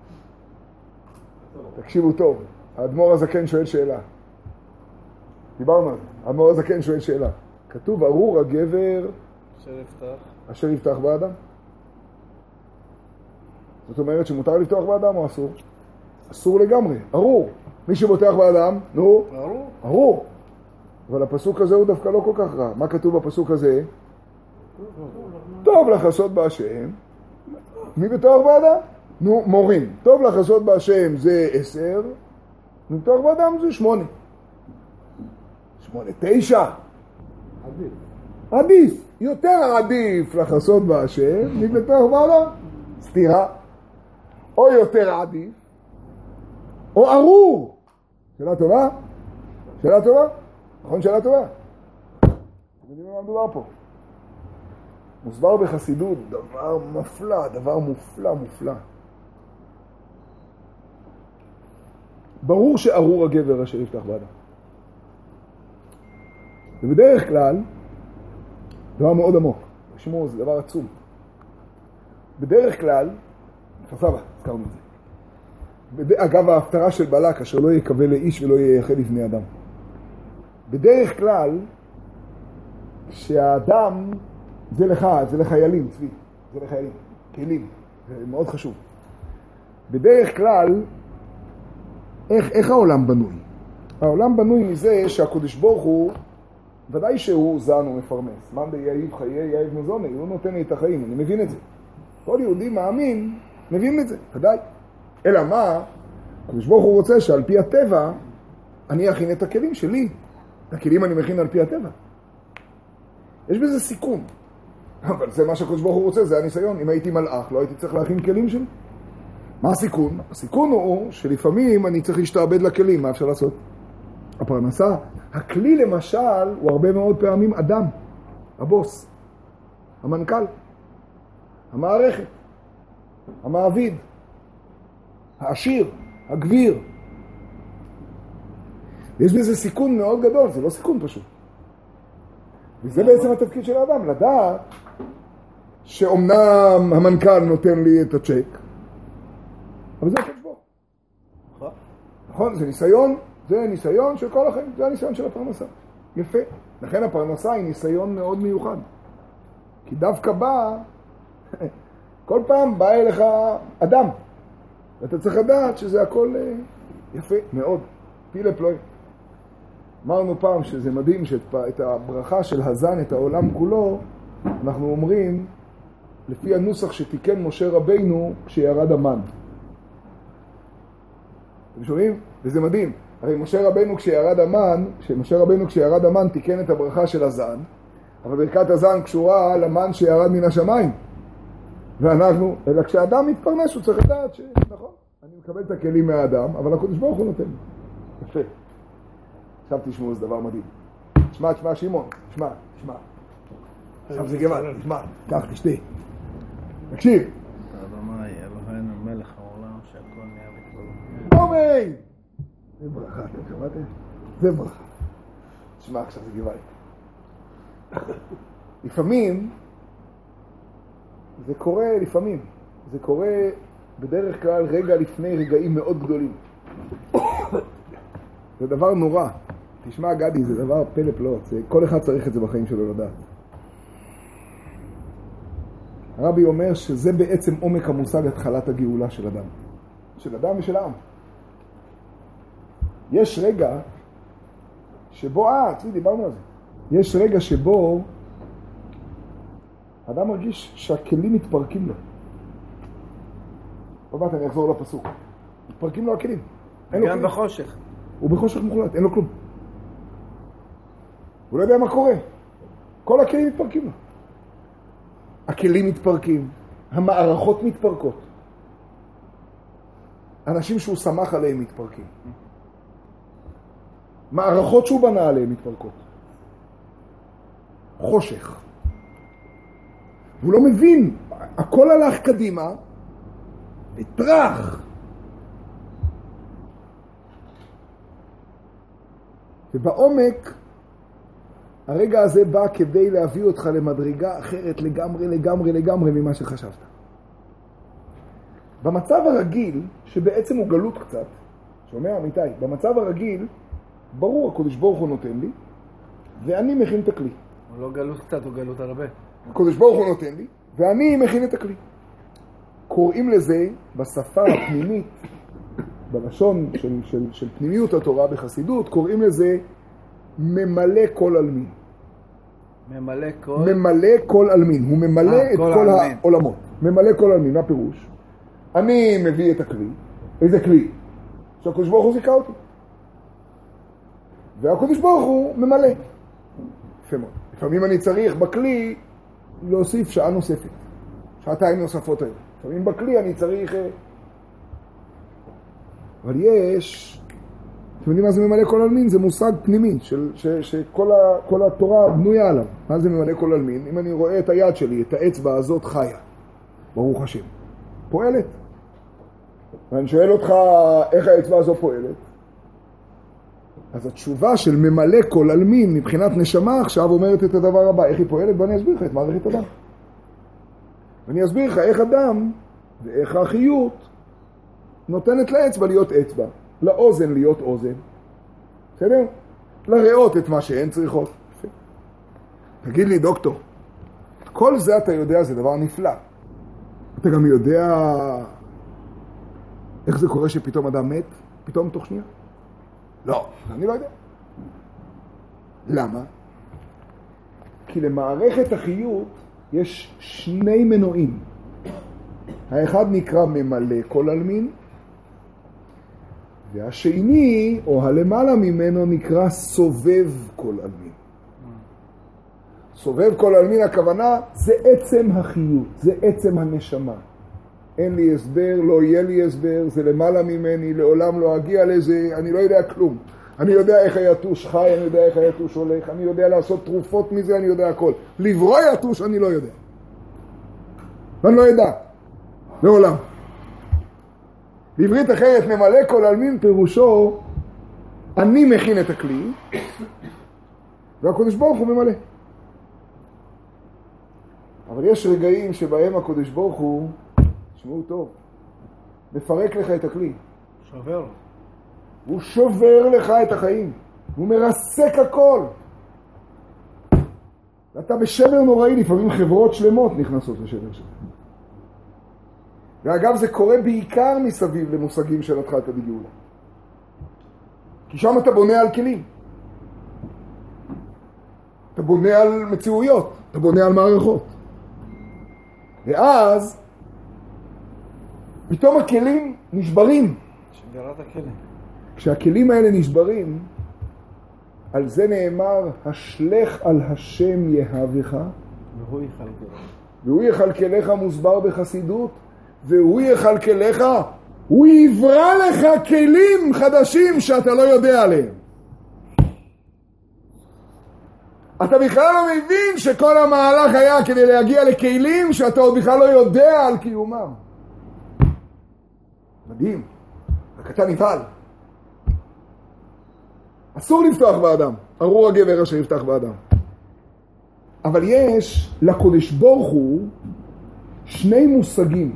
תקשיבו טוב, האדמו"ר הזקן שואל שאלה. דיברנו על זה, האדמו"ר הזקן שואל שאלה. כתוב, ארור הגבר אשר יפתח. אשר יפתח באדם. זאת אומרת שמותר לפתוח באדם או אסור? אסור לגמרי, ארור. מי שבוטח באדם, נו, ארור. ארור. אבל הפסוק הזה הוא דווקא לא כל כך רע. מה כתוב בפסוק הזה? טוב לחסות בהשם. מי בטוח באדם? נו, מורים. טוב לחסות בהשם זה עשר, מי בטוח באדם זה שמונה. שמונה, תשע. עדיף. עדיף. יותר עדיף לחסות בהשם, מי בטוח באדם? סתירה. או יותר עדיף, או ארור. שאלה טובה? שאלה טובה? נכון, שאלה טובה. אתם יודעים מה מדובר פה? מוסבר בחסידות, דבר מפלא, דבר מופלא, מופלא. ברור שארור הגבר אשר יפתח באדם. ובדרך כלל, דבר מאוד עמוק. תשמעו, זה דבר עצום. בדרך כלל, סבבה, הזכרנו את זה. אגב, ההפטרה של בלק, אשר לא יקווה לאיש ולא ייחל לבני אדם. בדרך כלל, שהאדם, זה לך, זה לחיילים, צבי, זה לחיילים, כלים, זה מאוד חשוב. בדרך כלל, איך, איך העולם בנוי? העולם בנוי מזה שהקדוש ברוך הוא, ודאי שהוא זן ומפרמס. מאן דייב חיי יייב מזוני, הוא נותן לי את החיים, אני מבין את זה. כל יהודי מאמין, מבין את זה, ודאי. אלא מה? הקדוש ברוך הוא רוצה שעל פי הטבע, אני אכין את הכלים שלי. את הכלים אני מכין על פי הטבע. יש בזה סיכון. אבל זה מה שהקדוש ברוך הוא רוצה, זה הניסיון. אם הייתי מלאך, לא הייתי צריך להכין כלים שלי. מה הסיכון? הסיכון הוא שלפעמים אני צריך להשתעבד לכלים. מה אפשר לעשות? הפרנסה. הכלי למשל הוא הרבה מאוד פעמים אדם. הבוס. המנכ"ל. המערכת. המעביד, העשיר, הגביר. יש בזה סיכון מאוד גדול, זה לא סיכון פשוט. וזה בעצם התפקיד של האדם, לדעת שאומנם המנכ"ל נותן לי את הצ'ק, אבל זה חשבון. נכון, זה ניסיון, זה ניסיון של כל החיים, זה הניסיון של הפרנסה. יפה. לכן הפרנסה היא ניסיון מאוד מיוחד. כי דווקא בא, כל פעם בא אליך אדם, ואתה צריך לדעת שזה הכל יפה, מאוד. פילה פלוי. אמרנו פעם שזה מדהים שאת הברכה של הזן, את העולם כולו, אנחנו אומרים, לפי הנוסח שתיקן משה רבינו כשירד המן. אתם שומעים? וזה מדהים. הרי משה רבינו כשירד המן, משה רבינו כשירד המן תיקן את הברכה של הזן, אבל ברכת הזן קשורה למן שירד מן השמיים. ואנחנו, אלא כשאדם מתפרנס הוא צריך לדעת ש... נכון, אני מקבל את הכלים מהאדם, אבל הקדוש ברוך הוא נותן לי. יפה. עכשיו תשמעו, זה דבר מדהים. תשמע, תשמע, שמעון, תשמע, תשמע. עכשיו זה גבל, תשמע, קח, תשתה. תקשיב. אדוני, אלוהינו מלך העולם שהכל נהיה בקבלו. אמן! זה ברכה, אתם שמעתם? זה ברכה. תשמע, עכשיו זה גבל. לפעמים, זה קורה לפעמים, זה קורה בדרך כלל רגע לפני רגעים מאוד גדולים. זה דבר נורא. תשמע גדי, זה דבר פלא פלאות. זה, כל אחד צריך את זה בחיים שלו לדעת. הרבי אומר שזה בעצם עומק המושג התחלת הגאולה של אדם. של אדם ושל העם. יש רגע שבו, אה, צבי, דיברנו על זה. יש רגע שבו אדם מרגיש שהכלים מתפרקים לו. בבת, אני אחזור לפסוק. מתפרקים לו הכלים. גם בחושך. הוא בחושך מוחלט, אין לו כלום. הוא לא יודע מה קורה. כל הכלים מתפרקים לו. הכלים מתפרקים, המערכות מתפרקות. אנשים שהוא שמח עליהם מתפרקים. מערכות שהוא בנה עליהם מתפרקות. חושך. הוא לא מבין, הכל הלך קדימה, וטרח. ובעומק, הרגע הזה בא כדי להביא אותך למדרגה אחרת לגמרי, לגמרי, לגמרי ממה שחשבת. במצב הרגיל, שבעצם הוא גלות קצת, שומע אמיתי, במצב הרגיל, ברור, הקדוש ברוך הוא נותן לי, ואני מכין את הכלי. הוא לא גלות קצת, הוא גלות הרבה. הקדוש ברוך הוא נותן לי, ואני מכין את הכלי. קוראים לזה, בשפה הפנימית, בלשון של, של, של פנימיות התורה בחסידות, קוראים לזה ממלא כל אלמין. ממלא כל? ממלא כל אלמין. הוא ממלא 아, את כל, כל העולמות. ממלא כל אלמין. מה פירוש? אני מביא את הכלי. איזה כלי? שהקדוש ברוך הוא זיכה אותי. והקדוש ברוך הוא ממלא. יפה מאוד. לפעמים אני צריך בכלי להוסיף שעה נוספת. שעתיים נוספות היום. לפעמים בכלי אני צריך... אבל יש... אתם יודעים מה זה ממלא כל אלמין? זה מושג פנימי, של, ש, שכל ה, כל התורה בנויה עליו. מה זה ממלא כל אלמין? אם אני רואה את היד שלי, את האצבע הזאת חיה, ברוך השם, פועלת. ואני שואל אותך איך האצבע הזו פועלת, אז התשובה של ממלא כל אלמין מבחינת נשמה עכשיו אומרת את הדבר הבא. איך היא פועלת? בוא אני אסביר לך את מערכת אדם. ואני אסביר לך איך אדם ואיך החיות נותנת לאצבע להיות אצבע. לאוזן להיות אוזן, בסדר? לראות את מה שהן צריכות. תגיד לי, דוקטור, כל זה אתה יודע, זה דבר נפלא. אתה גם יודע איך זה קורה שפתאום אדם מת? פתאום תוך שנייה? לא, אני לא יודע. למה? כי למערכת החיות יש שני מנועים. האחד נקרא ממלא כל אלמין, והשני, או הלמעלה ממנו, נקרא סובב כל אלמין. סובב כל אלמין, הכוונה, זה עצם החיות, זה עצם הנשמה. אין לי הסבר, לא יהיה לי הסבר, זה למעלה ממני, לעולם לא אגיע לזה, אני לא יודע כלום. אני יודע איך היתוש חי, אני יודע איך היתוש הולך, אני יודע לעשות תרופות מזה, אני יודע הכל. לברוא יתוש אני לא יודע. ואני לא יודע. לעולם. בעברית אחרת, ממלא כל עלמין פירושו, אני מכין את הכלי, והקדוש ברוך הוא ממלא. אבל יש רגעים שבהם הקדוש ברוך הוא, תשמעו טוב, מפרק לך את הכלי. שובר. הוא שובר לך את החיים. הוא מרסק הכל. ואתה בשבר נוראי, לפעמים חברות שלמות נכנסות לשבר שלך. ואגב, זה קורה בעיקר מסביב למושגים של התחלת הגאולה. כי שם אתה בונה על כלים. אתה בונה על מציאויות. אתה בונה על מערכות. ואז, פתאום הכלים נשברים. שגרת הכלים. כשהכלים האלה נשברים, על זה נאמר, השלך על השם יהבך, והוא יחלקלך. והוא יחלקלך מוסבר בחסידות, והוא יחלקלך, הוא יברא לך כלים חדשים שאתה לא יודע עליהם. אתה בכלל לא מבין שכל המהלך היה כדי להגיע לכלים שאתה עוד בכלל לא יודע על קיומם. מדהים, רק אתה נבהל. אסור לפתוח באדם, ארור הגבר אשר יפתח באדם. אבל יש לקדוש ברוך הוא שני מושגים.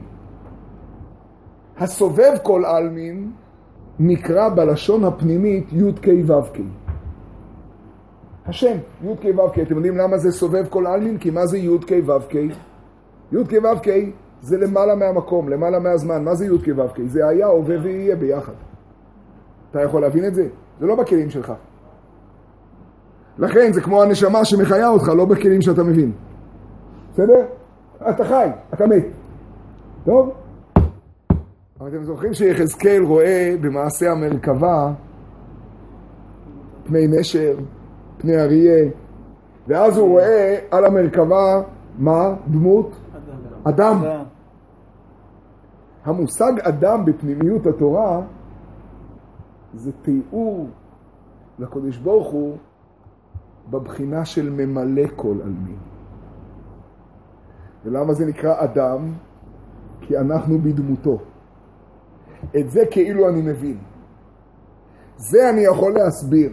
הסובב כל עלמין נקרא בלשון הפנימית י' כ' ו' כ'. השם, י' כ' ו' כ'. אתם יודעים למה זה סובב כל עלמין? כי מה זה י' כ' ו' כ'? י' כ' ו' כ' זה למעלה מהמקום, למעלה מהזמן. מה זה י' כ' ו' כ'? זה היה, הווה ויהיה ביחד. אתה יכול להבין את זה? זה לא בכלים שלך. לכן זה כמו הנשמה שמחיה אותך, לא בכלים שאתה מבין. בסדר? אתה חי, אתה מת. טוב? אבל אתם זוכרים שיחזקאל רואה במעשה המרכבה פני נשר, פני אריה, ואז הוא רואה על המרכבה מה? דמות? אדם. אדם. המושג אדם בפנימיות התורה זה תיאור לקדוש ברוך הוא בבחינה של ממלא כל עלמין. ולמה זה נקרא אדם? כי אנחנו בדמותו. את זה כאילו אני מבין. זה אני יכול להסביר.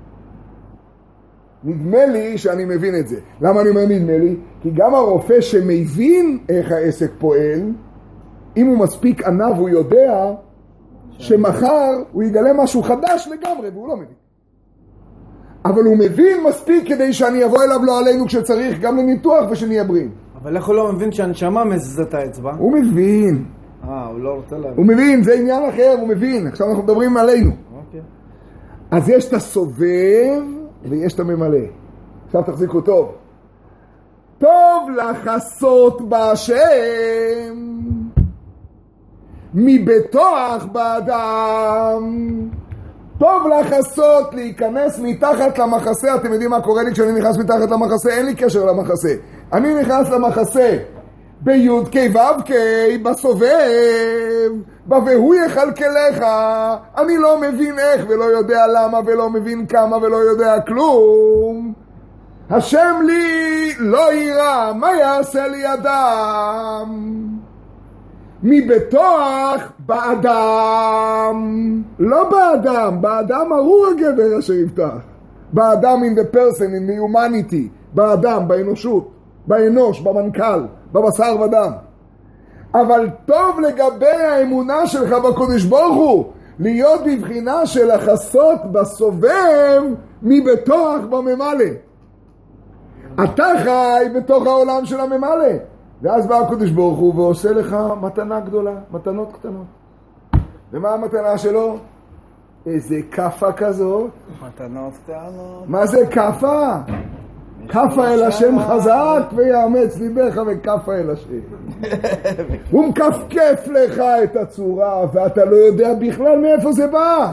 נדמה לי שאני מבין את זה. למה אני אומר נדמה לי? כי גם הרופא שמבין איך העסק פועל, אם הוא מספיק ענב הוא יודע שמחר הוא יגלה משהו חדש לגמרי, והוא לא מבין. אבל הוא מבין מספיק כדי שאני אבוא אליו לא עלינו כשצריך, גם לניתוח ושנהיה בריאים. אבל איך הוא לא מבין שהנשמה מזיזה את האצבע? הוא מבין. אה, הוא לא רוצה להבין. הוא מבין, זה עניין אחר, הוא מבין. עכשיו אנחנו מדברים עלינו. אוקיי. אז יש את הסובב ויש את הממלא. עכשיו תחזיקו טוב. טוב לחסות בהשם מבטוח באדם. טוב לחסות להיכנס מתחת למחסה. אתם יודעים מה קורה לי כשאני נכנס מתחת למחסה? אין לי קשר למחסה. אני נכנס למחסה בי' כ' ו' כ' בסובב, והוא יחלקלך. אני לא מבין איך ולא יודע למה ולא מבין כמה ולא יודע כלום. השם לי לא יראה, מה יעשה לי אדם? מבטוח באדם, לא באדם, באדם ארור הגבר אשר יפתח. באדם in the person, in the humanity, באדם, באנושות, באנוש, במנכ"ל, בבשר ודם. אבל טוב לגבי האמונה שלך בקדוש ברוך הוא, להיות בבחינה של החסות בסובב מבטוח בממלא. אתה חי בתוך העולם של הממלא. ואז בא הקדוש ברוך הוא ועושה לך מתנה גדולה, מתנות קטנות. ומה המתנה שלו? איזה קפה כזאת. מתנות קטנות. מה זה קפה? קפה אל השם חזק ויאמץ ליבך וקפה אל השם. הוא מקפקף לך את הצורה ואתה לא יודע בכלל מאיפה זה בא.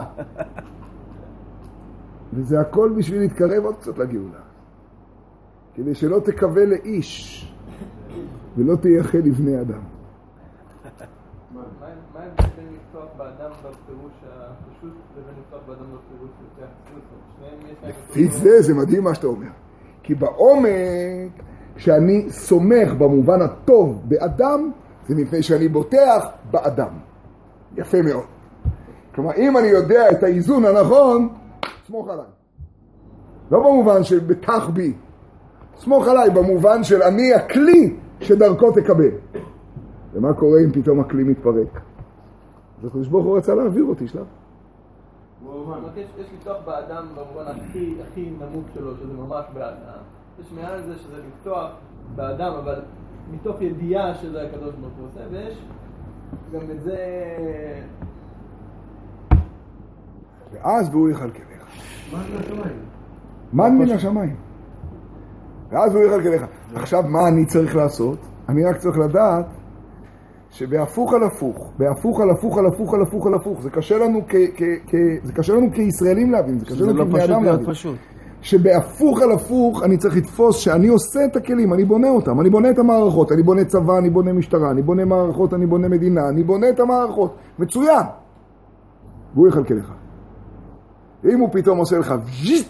וזה הכל בשביל להתקרב עוד קצת לגאולה. כדי שלא תקווה לאיש ולא תייחד לבני אדם. מה ההבדל בין לפתוח באדם בפירוש הפשוט לבין לפתוח באדם בפירוש יותר חסות? לפי זה, זה מדהים מה שאתה אומר. כי בעומק, כשאני סומך במובן הטוב באדם, זה מפני שאני בוטח באדם. יפה מאוד. כלומר, אם אני יודע את האיזון הנכון, סמוך עליי. לא במובן של בטח בי. סמוך עליי במובן של אני הכלי שדרכו תקבל. ומה קורה אם פתאום הכלי מתפרק? אז הקדוש ברוך הוא רצה להעביר אותי שלב. יש לפתוח באדם במובן הכי הכי נמוך שלו, שזה ממש באדם. יש מעל זה שזה לפתוח באדם, אבל מתוך ידיעה שזה הקדוש ברוך הוא עושה, ויש גם את זה... ואז והוא יכלכלך. מן מן השמיים. מן מן השמיים. ואז הוא יכלכלך. עכשיו מה אני צריך לעשות? אני רק צריך לדעת שבהפוך על הפוך, בהפוך על הפוך על הפוך על הפוך על הפוך, זה קשה לנו כ... כ, כ זה קשה לנו כישראלים להבין, זה קשה לנו כבני אדם להבין. שבהפוך על הפוך אני צריך לתפוס שאני עושה את הכלים, אני בונה אותם, אני בונה את המערכות, אני בונה צבא, אני בונה משטרה, אני בונה מערכות, אני בונה מדינה, אני בונה את המערכות, מצוין! והוא יחלקל לך. אם הוא פתאום עושה לך ז'יט,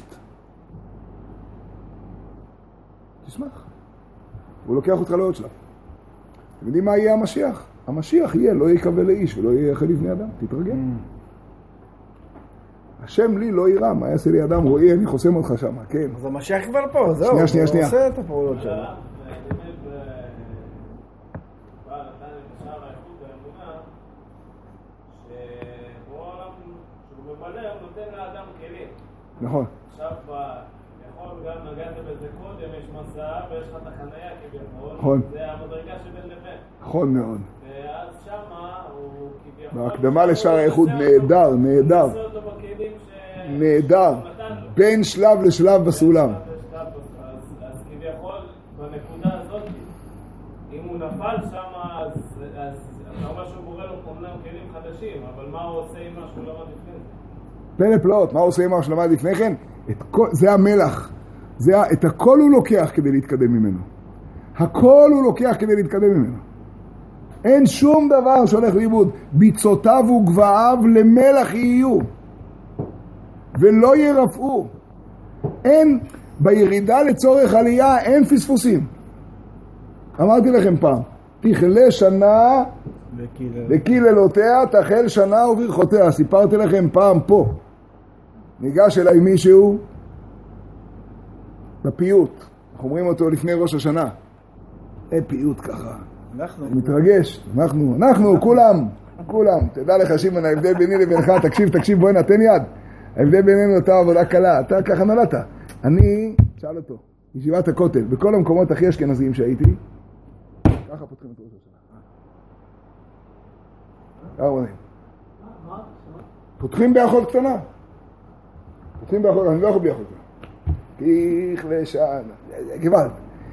תשמח. הוא לוקח אותך לעוד שלב. אתם יודעים מה יהיה המשיח? המשיח יהיה, לא יקווה לאיש ולא יהיה יחד לבני אדם, תתרגל. השם לי לא יראה, מה יעשה לי אדם, רואי, אני חוסם אותך שם, כן. אז המשיח כבר פה, זהו. שנייה, שנייה, שנייה. הוא עושה את הפעולות שלו. נכון. עכשיו, יכול גם נגעת בזה קודם, יש מסע ויש לך את החניה כביכול. נכון. זה המדרגה שבין לבין. נכון מאוד. ואז שמה הוא כביכול... בהקדמה לשער האיחוד נהדר, נהדר. הוא עושה אותו בכלים ש... נהדר. בין שלב לשלב בסולם. אז כביכול, בנקודה הזאת, אם הוא נפל שמה, אז אתה אומר שהוא בורא לו אומנם כלים חדשים, אבל מה הוא עושה עם מה שהוא למד לפני זה? פלא פלאות, מה הוא עושה עם מה שהוא למד לפני כן? כל, זה המלח. זה, את הכל הוא לוקח כדי להתקדם ממנו. הכל הוא לוקח כדי להתקדם ממנו. אין שום דבר שהולך לאיבוד. ביצותיו וגבעיו למלח יהיו. ולא ירפאו. אין, בירידה לצורך עלייה אין פספוסים. אמרתי לכם פעם, תכלה שנה וקיללותיה, תחל שנה וברכותיה. סיפרתי לכם פעם פה. ניגש אליי מישהו בפיוט. אנחנו אומרים אותו לפני ראש השנה. אין פיוט ככה. אנחנו. מתרגש. אנחנו, אנחנו, כולם. כולם. תדע לך שמעון, ההבדל ביני לבינך, תקשיב, תקשיב, בואי נתן יד. ההבדל בינינו אתה עבודה קלה, אתה ככה נולדת. אני, שאל אותו, ישיבת הכותל, בכל המקומות הכי אשכנזיים שהייתי, ככה פותחים את ראש השנה. ככה בונים. פותחים באחות קטנה. פותחים באחות, אני לא יכול באחות קטנה. תכלה שנה, גבעת.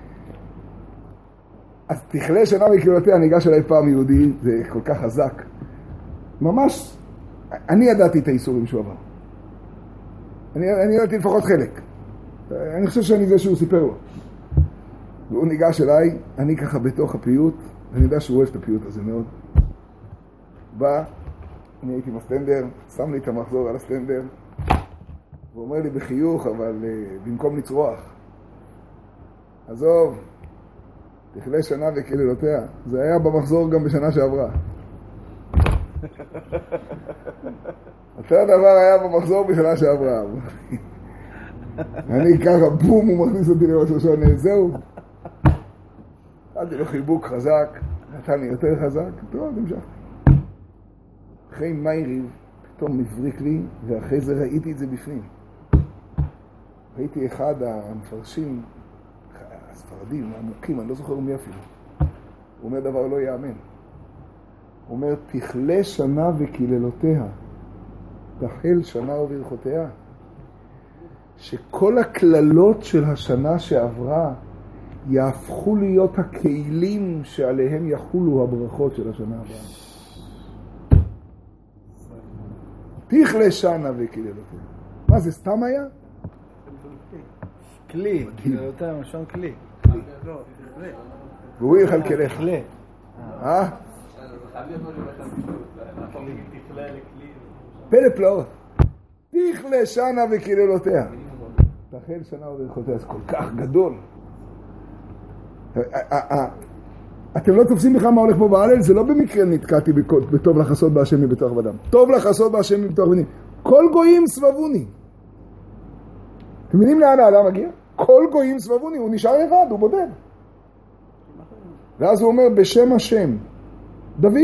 אז תכלה שנה וקיללותיה, ניגש אליי פעם יהודי, זה כל כך חזק. ממש, אני ידעתי את האיסורים שהוא עבר. אני, אני ידעתי לפחות חלק. אני חושב שאני זה שהוא סיפר לו. והוא ניגש אליי, אני ככה בתוך הפיוט, ואני יודע שהוא אוהב את הפיוט הזה מאוד. בא, אני הייתי בסטנדר, שם לי את המחזור על הסטנדר, והוא אומר לי בחיוך, אבל uh, במקום לצרוח, עזוב, תכלה שנה וקללותיה. זה היה במחזור גם בשנה שעברה. אותו דבר היה במחזור בשנה שעברה. אני ככה, בום, הוא מכניס אותי לראש ראשון, זהו. נתתי לו חיבוק חזק, נתן לי יותר חזק, טוב, נמשך. אחרי מייריב, פתאום מבריק לי, ואחרי זה ראיתי את זה בפנים. ראיתי אחד המפרשים, הספרדים, העמוקים, אני לא זוכר מי אפילו. הוא אומר דבר לא יאמן. הוא אומר, תכלה שנה וקיללותיה, תחל שנה וברכותיה. שכל הכללות של השנה שעברה יהפכו להיות הכלים שעליהם יחולו הברכות של השנה הבאה. תכלה שנה וקיללותיה. מה זה, סתם היה? כלי, קיללותיה, משון כלי. והוא יכלכלך. כלי. אה? פלא פלאות. תכלה שנה וקיללותיה. תחל שנה וברכותיה. זה כל כך גדול. אתם לא תופסים בכלל מה הולך פה בהלל, זה לא במקרה נתקעתי בטוב לחסות בהשם מבטוח בדם. טוב לחסות בהשם מבטוח בדם. כל גויים סבבוני. אתם מבינים לאן האדם מגיע? כל גויים סבבוני, הוא נשאר לבד, הוא בודד. ואז הוא אומר בשם השם, דוד.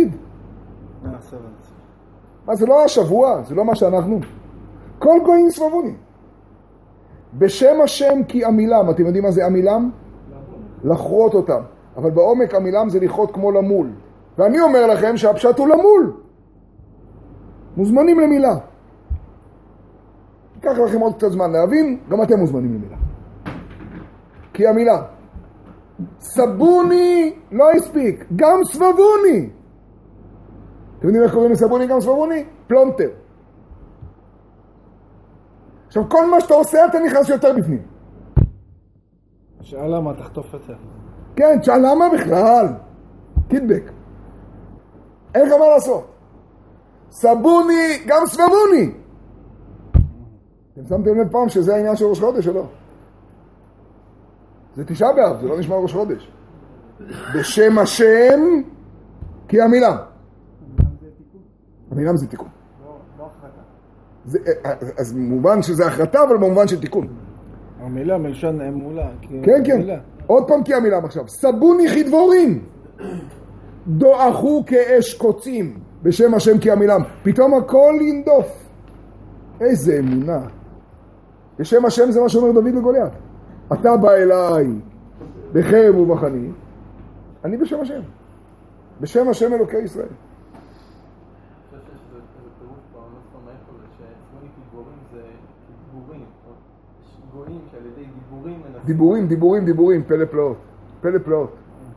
מה, זה לא השבוע, זה לא מה שאנחנו. כל גויים סבבוני. בשם השם כי עמילם, אתם יודעים מה זה עמילם? לחרות אותם. אבל בעומק עמילם זה לכרות כמו למול. ואני אומר לכם שהפשט הוא למול. מוזמנים למילה. ייקח לכם עוד קצת זמן להבין, גם אתם מוזמנים למילה. כי המילה, סבוני לא הספיק, גם סבבוני. אתם יודעים איך קוראים לסבוני גם סבבוני? פלונטר. עכשיו כל מה שאתה עושה אתה נכנס יותר בפנים. שאלה למה תחטוף את זה. כן, שאל למה בכלל? קידבק. אין לך מה לעשות. סבוני גם סבבוני. אתם שמתם לב פעם שזה העניין של ראש חודש או לא? זה תשעה באב, זה לא נשמע ראש חודש. בשם השם כי המילה. המילה זה תיקון. לא החלטה. זה, אז מובן שזה החלטה, אבל במובן של תיקון. המילה מלשון אמולה. כן, כן. עוד פעם כי המילה עכשיו. סבוני חדבורים. דועכו כאש קוצים. בשם השם כי המילה. פתאום הכל ינדוף. איזה אמונה. בשם השם זה מה שאומר דוד לגוליית. אתה בא אליי בחרב ובחני. אני בשם השם. בשם השם אלוקי ישראל. דיבורים, דיבורים, דיבורים, פלא פלאות, פלא פלאות.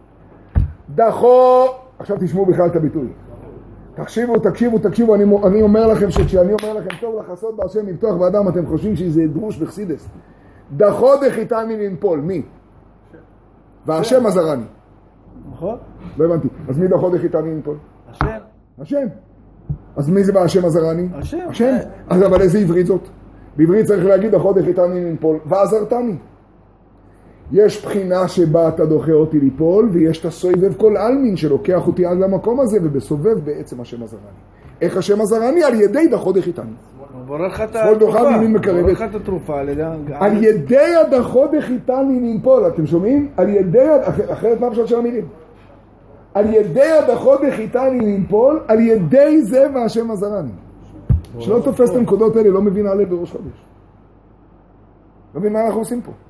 דחו, עכשיו תשמעו בכלל את הביטוי. תקשיבו, תקשיבו, תקשיבו, אני, אני אומר לכם שכשאני אומר לכם טוב לחסות בהשם מבטוח באדם, אתם חושבים שזה דרוש בחסידס. דחו דחיתני לנפול, מי? והשם עזרני. נכון? לא הבנתי, אז מי דחו דחיתני לנפול? השם. השם. אז מי זה בהשם עזרני? השם. השם. אז אבל איזה עברית זאת? בעברית צריך להגיד דחו דחיתני לנפול, ועזרתני. יש בחינה שבה אתה דוחה אותי ליפול, ויש את הסובב כל אלמין שלוקח אותי עד למקום הזה, ובסובב בעצם השם עזרני. איך השם עזרני? על ידי דחו דחיתני. בורך את התרופה. בורך את התרופה. על ידי הדחו דחיתני לנפול, אתם שומעים? על ידי, אחרת מה פשוט של המילים? על ידי הדחו דחיתני לנפול, על ידי זה והשם עזרני. שלא תופס את הנקודות האלה, לא מבין עליה בראש חודש. לא מבין מה אנחנו עושים פה.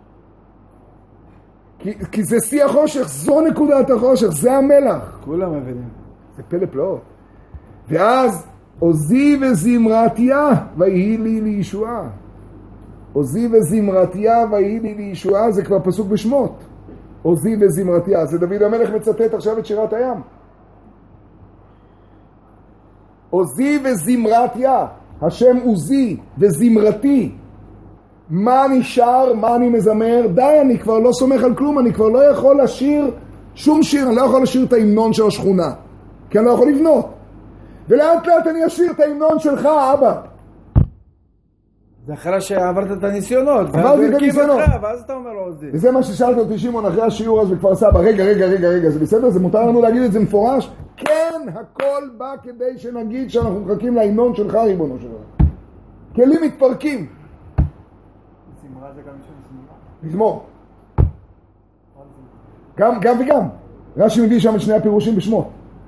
כי, כי זה שיא החושך, זו נקודת החושך, זה המלח. כולם מבינים. זה פלא פלאות. ואז עוזי וזמרתיה ויהי לי לישועה. עוזי וזמרתיה ויהי לי לישועה, זה כבר פסוק בשמות. עוזי וזמרתיה, זה דוד המלך מצטט עכשיו את שירת הים. עוזי וזמרתיה, השם עוזי וזמרתי. מה נשאר, מה אני מזמר? די, אני כבר לא סומך על כלום, אני כבר לא יכול לשיר שום שיר, אני לא יכול לשיר את ההמנון של השכונה, כי אני לא יכול לבנות. ולאט לאט אני אשיר את ההמנון שלך, אבא. זה אחרי שעברת את הניסיונות. עברתי את הניסיונות. ואז אתה אומר לו עוזי. וזה מה ששאלת אותי שמעון אחרי השיעור אז בכפר סבא. רגע, רגע, רגע, רגע, זה בסדר? זה מותר לנו להגיד את זה מפורש? כן, הכל בא כדי שנגיד שאנחנו מחכים להמנון שלך, ריבונו שלנו. כלים מתפרקים. מזמור. גם, גם וגם. רש"י מביא שם את שני הפירושים בשמות.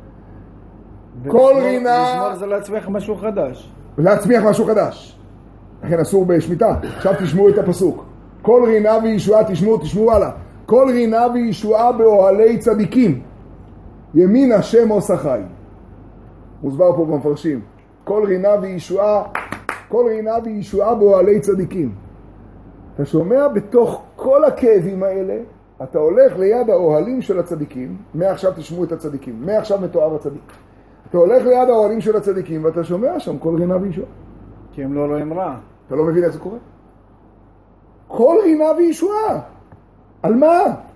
כל רינה... מזמור זה להצמיח משהו חדש. להצמיח משהו חדש. לכן אסור בשמיטה. עכשיו תשמעו את הפסוק. כל רינה וישועה, תשמעו, תשמעו הלאה. כל רינה וישועה באוהלי צדיקים. ימין השם עושה חי. מוסבר פה במפרשים. כל רינה וישועה, כל רינה וישועה באוהלי צדיקים. אתה שומע בתוך כל הכאבים האלה, אתה הולך ליד האוהלים של הצדיקים, מעכשיו תשמעו את הצדיקים, מעכשיו מתואר הצדיק. אתה הולך ליד האוהלים של הצדיקים, ואתה שומע שם כל רינה וישועה. כי הם לא רואים רע. אתה לא מבין איך זה קורה? כל רינה וישועה. על מה?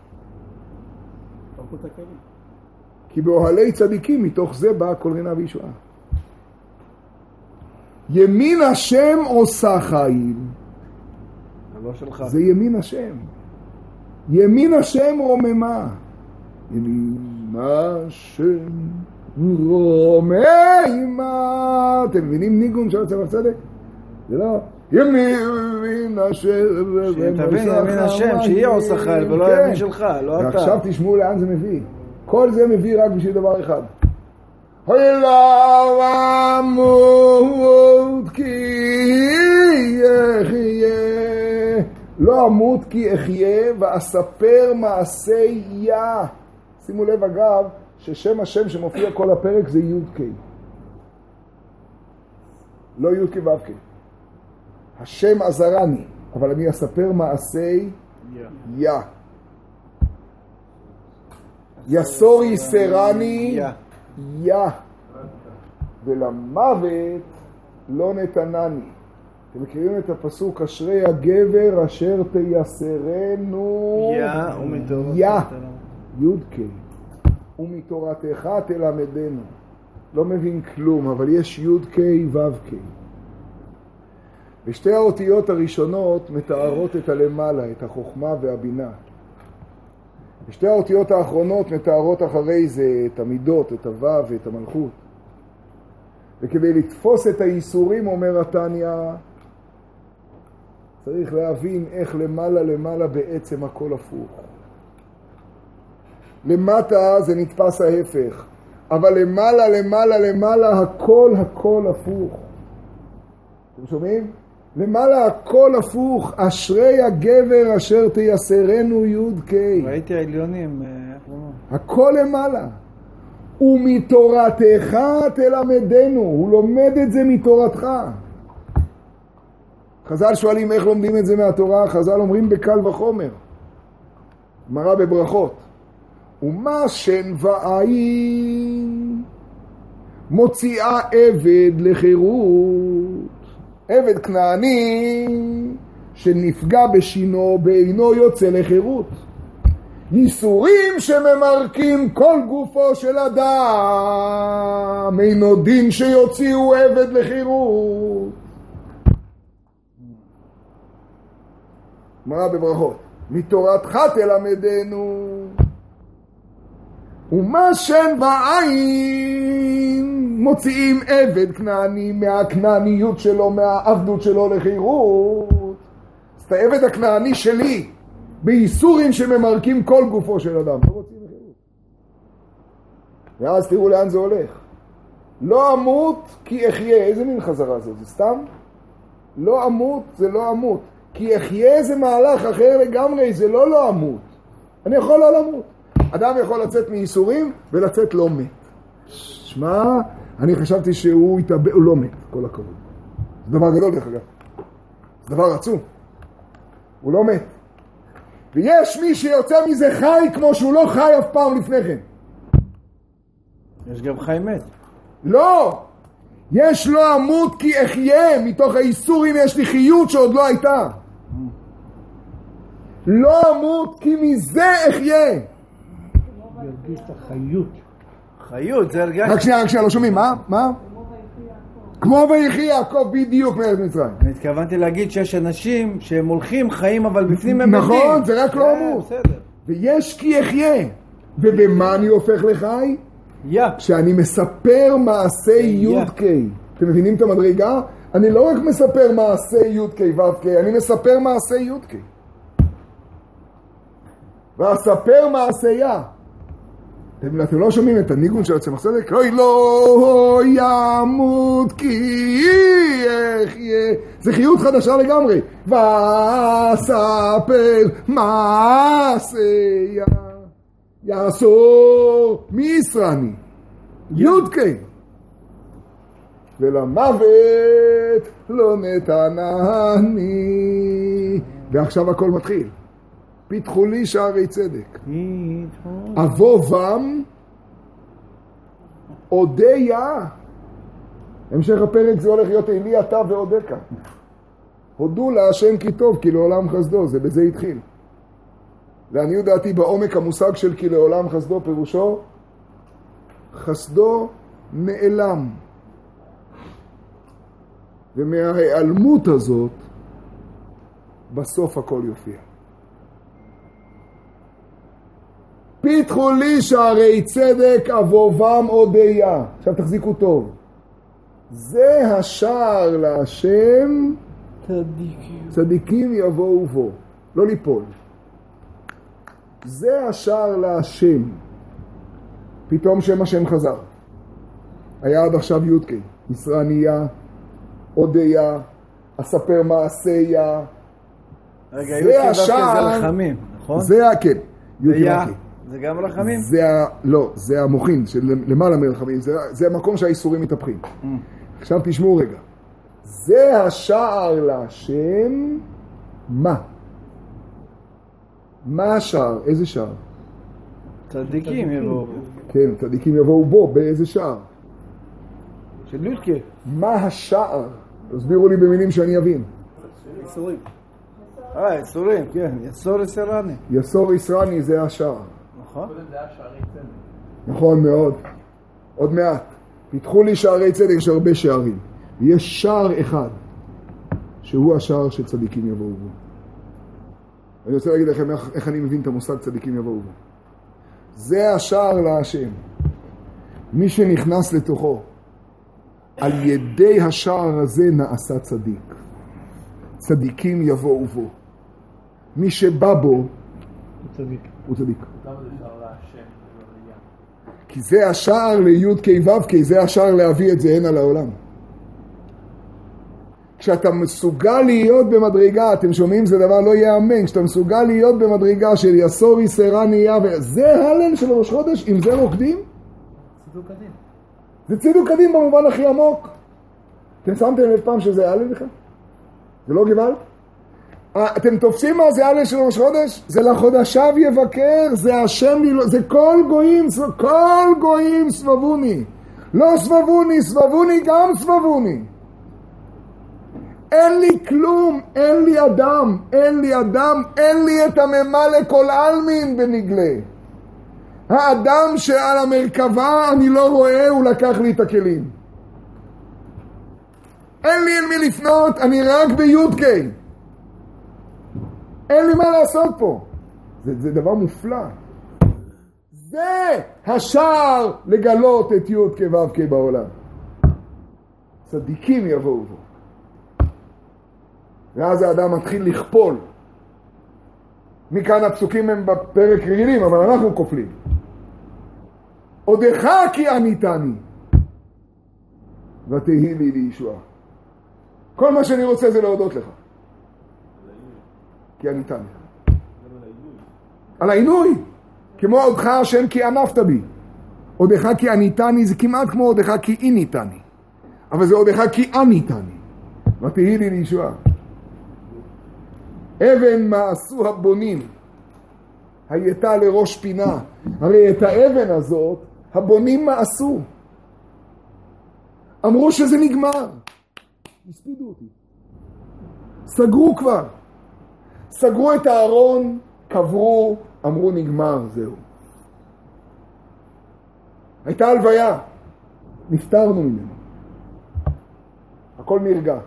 כי באוהלי צדיקים, מתוך זה באה כל רינה וישועה. ימין השם עושה חיים. לא שלך. זה ימין השם. ימין השם רוממה. עם השם רוממה. אתם מבינים ניגון של הצמח צדק? זה לא ימין השם שתבין ימין השם, שיהיה עושך ולא ימין שלך, לא אתה. ועכשיו תשמעו לאן זה מביא. כל זה מביא רק בשביל דבר אחד. אוי לא אמות כי אחיה, לא אמות כי אחיה ואספר מעשיה. שימו לב אגב ששם השם שמופיע כל הפרק זה י' ק', לא י' ק' ו' ק'. השם עזרני, אבל אני אספר מעשי יא. יסור יסרני יא, ולמוות לא נתנני. אתם מכירים את הפסוק אשרי הגבר אשר תייסרנו יא, י' ק', ומתורתך תלמדנו. לא מבין כלום, אבל יש י' ק' ו' ק'. ושתי האותיות הראשונות מתארות את הלמעלה, את החוכמה והבינה. ושתי האותיות האחרונות מתארות אחרי זה את המידות, את הו' ואת המלכות. וכדי לתפוס את האיסורים, אומר התניא, צריך להבין איך למעלה למעלה בעצם הכל הפוך. למטה זה נתפס ההפך, אבל למעלה למעלה למעלה הכל הכל הפוך. אתם שומעים? למעלה הכל הפוך. אשרי הגבר אשר תייסרנו י' ק'. ראיתי העליונים. הכל למעלה. ומתורתך תלמדנו. הוא לומד את זה מתורתך. חז"ל שואלים איך לומדים את זה מהתורה. חז"ל אומרים בקל וחומר. גמרא בברכות. ומה שן ועין מוציאה עבד לחירות. עבד כנעני שנפגע בשינו בעינו יוצא לחירות. ייסורים שממרקים כל גופו של אדם, אינו דין שיוציאו עבד לחירות. גמרא בברכות. מתורתך תלמדנו. ומה שן בעין מוציאים עבד כנעני מהכנעניות שלו, מהעבדות שלו לחירות. אז את העבד הכנעני שלי בייסורים שממרקים כל גופו של אדם, לא מוציאים לחירות. ואז תראו לאן זה הולך. לא אמות כי אחיה. איזה מין חזרה זה? זה סתם? לא אמות זה לא אמות. כי אחיה זה מהלך אחר לגמרי, זה לא לא אמות. אני יכול לא למות. אדם יכול לצאת מייסורים ולצאת לא מת. שמע, אני חשבתי שהוא יתאבד, הוא לא מת, כל הכבוד. זה דבר גדול דרך אגב. זה דבר עצום. הוא לא מת. ויש מי שיוצא מזה חי כמו שהוא לא חי אף פעם לפני כן. יש גם חי מת. לא! יש לא אמות כי אחיה. מתוך הייסורים יש לי חיות שעוד לא הייתה. לא אמות כי מזה אחיה. ירגיש את החיות. חיות, זה הרגש. רק שנייה, רק שנייה, לא שומעים, מה? מה? כמו ויחי יעקב, בדיוק מארץ מצרים. אני התכוונתי להגיד שיש אנשים שהם הולכים חיים אבל בפנים הם מתים. נכון, זה רק לא אמות. ויש כי אחיה. ובמה אני הופך לחי? יא. כשאני מספר מעשי י' ק'. אתם מבינים את המדרגה? אני לא רק מספר מעשי י' ק' ו' ק', אני מספר מעשי י' ק'. ואספר מעשיה. אתם, אתם לא שומעים את הניגון של הצמח צדק? אוי לא ימות כי אחיה. זה חיות חדשה לגמרי. ואספר מעשיה. יעשור מיסרני י' ק'. ולמוות לא נתנני. ועכשיו הכל מתחיל. פיתחו לי שערי צדק. אבובם אודיה. המשך הפרק זה הולך להיות אלי אתה ועודקה. הודו להשם כי טוב כי לעולם חסדו. זה בזה התחיל. לעניות דעתי בעומק המושג של כי לעולם חסדו פירושו חסדו נעלם. ומההיעלמות הזאת בסוף הכל יופיע. פיתחו לי שערי צדק אבובם אודיה. עכשיו תחזיקו טוב. זה השער להשם, צדיקים. צדיקים יבואו בו. לא ליפול. זה השער להשם. פתאום שם השם חזר. היה עד עכשיו יודקי. ישרניה, אודיה, אספר מעשיה. רגע, יודקי השער, זה לחמים, נכון? זה כן. ויה, זה גם רחמים? זה ה... לא, זה המוחין, של למעלה מרחמים. זה, זה המקום שהאיסורים מתהפכים. Mm. עכשיו תשמעו רגע. זה השער להשם, מה? מה השער? איזה שער? צדיקים יבואו. כן, צדיקים יבואו בו, באיזה שער? של יודקי. מה השער? תסבירו לי במילים שאני אבין. איסורים. אה, איסורים, כן. יסור יסרני. יסור יסרני זה השער. נכון? קודם זה היה שערי צדק. נכון מאוד. עוד מעט. פיתחו לי שערי צדק, יש הרבה שערים. יש שער אחד, שהוא השער שצדיקים יבואו בו. אני רוצה להגיד לכם איך, איך אני מבין את המושג צדיקים יבואו בו. זה השער להשם. מי שנכנס לתוכו, על ידי השער הזה נעשה צדיק. צדיקים יבואו בו. מי שבא בו, הוא צדיק. הוא צדיק. למה זה שער להשם? כי זה השער ליוד קי וו קי, זה השער להביא את זה הנה לעולם. כשאתה מסוגל להיות במדרגה, אתם שומעים? זה דבר לא יאמן. כשאתה מסוגל להיות במדרגה של יסור יסרה נהיה, זה הלן של ראש חודש, אם זה רוקדים? צידוק הדין. זה צידוק הדין במובן הכי עמוק. אתם שמתם לב פעם שזה הלן בכלל? זה לא גבלת? אתם תופסים מה זה הלן של ראש חודש? זה לחודשיו יבקר, זה השם, זה כל גויים, כל גויים סבבוני. לא סבבוני, סבבוני גם סבבוני. אין לי כלום, אין לי אדם, אין לי אדם, אין לי את הממלא כל אלמין בנגלה. האדם שעל המרכבה אני לא רואה, הוא לקח לי את הכלים. אין לי אל מי לפנות, אני רק ביודקי. אין לי מה לעשות פה. זה, זה דבר מופלא. זה השער לגלות את יודקי ו"קי בעולם. צדיקים יבואו בו. ואז האדם מתחיל לכפול. מכאן הפסוקים הם בפרק רגילים, אבל אנחנו כופלים. עודך כי עניתני, ותהי לי לישועה. כל מה שאני רוצה זה להודות לך. כי עניתני. על העינוי. כמו עודך השם כי ענפת בי. עודך כי עניתני זה כמעט כמו עודך כי עניתני. אבל זה עודך כי עניתני. ותהי לי לישועה. אבן מעשו הבונים, הייתה לראש פינה. הרי את האבן הזאת הבונים מעשו. אמרו שזה נגמר. הספידו אותי. סגרו כבר. סגרו את הארון, קברו, אמרו נגמר, זהו. הייתה הלוויה. נפטרנו ממנו. הכל נרגע.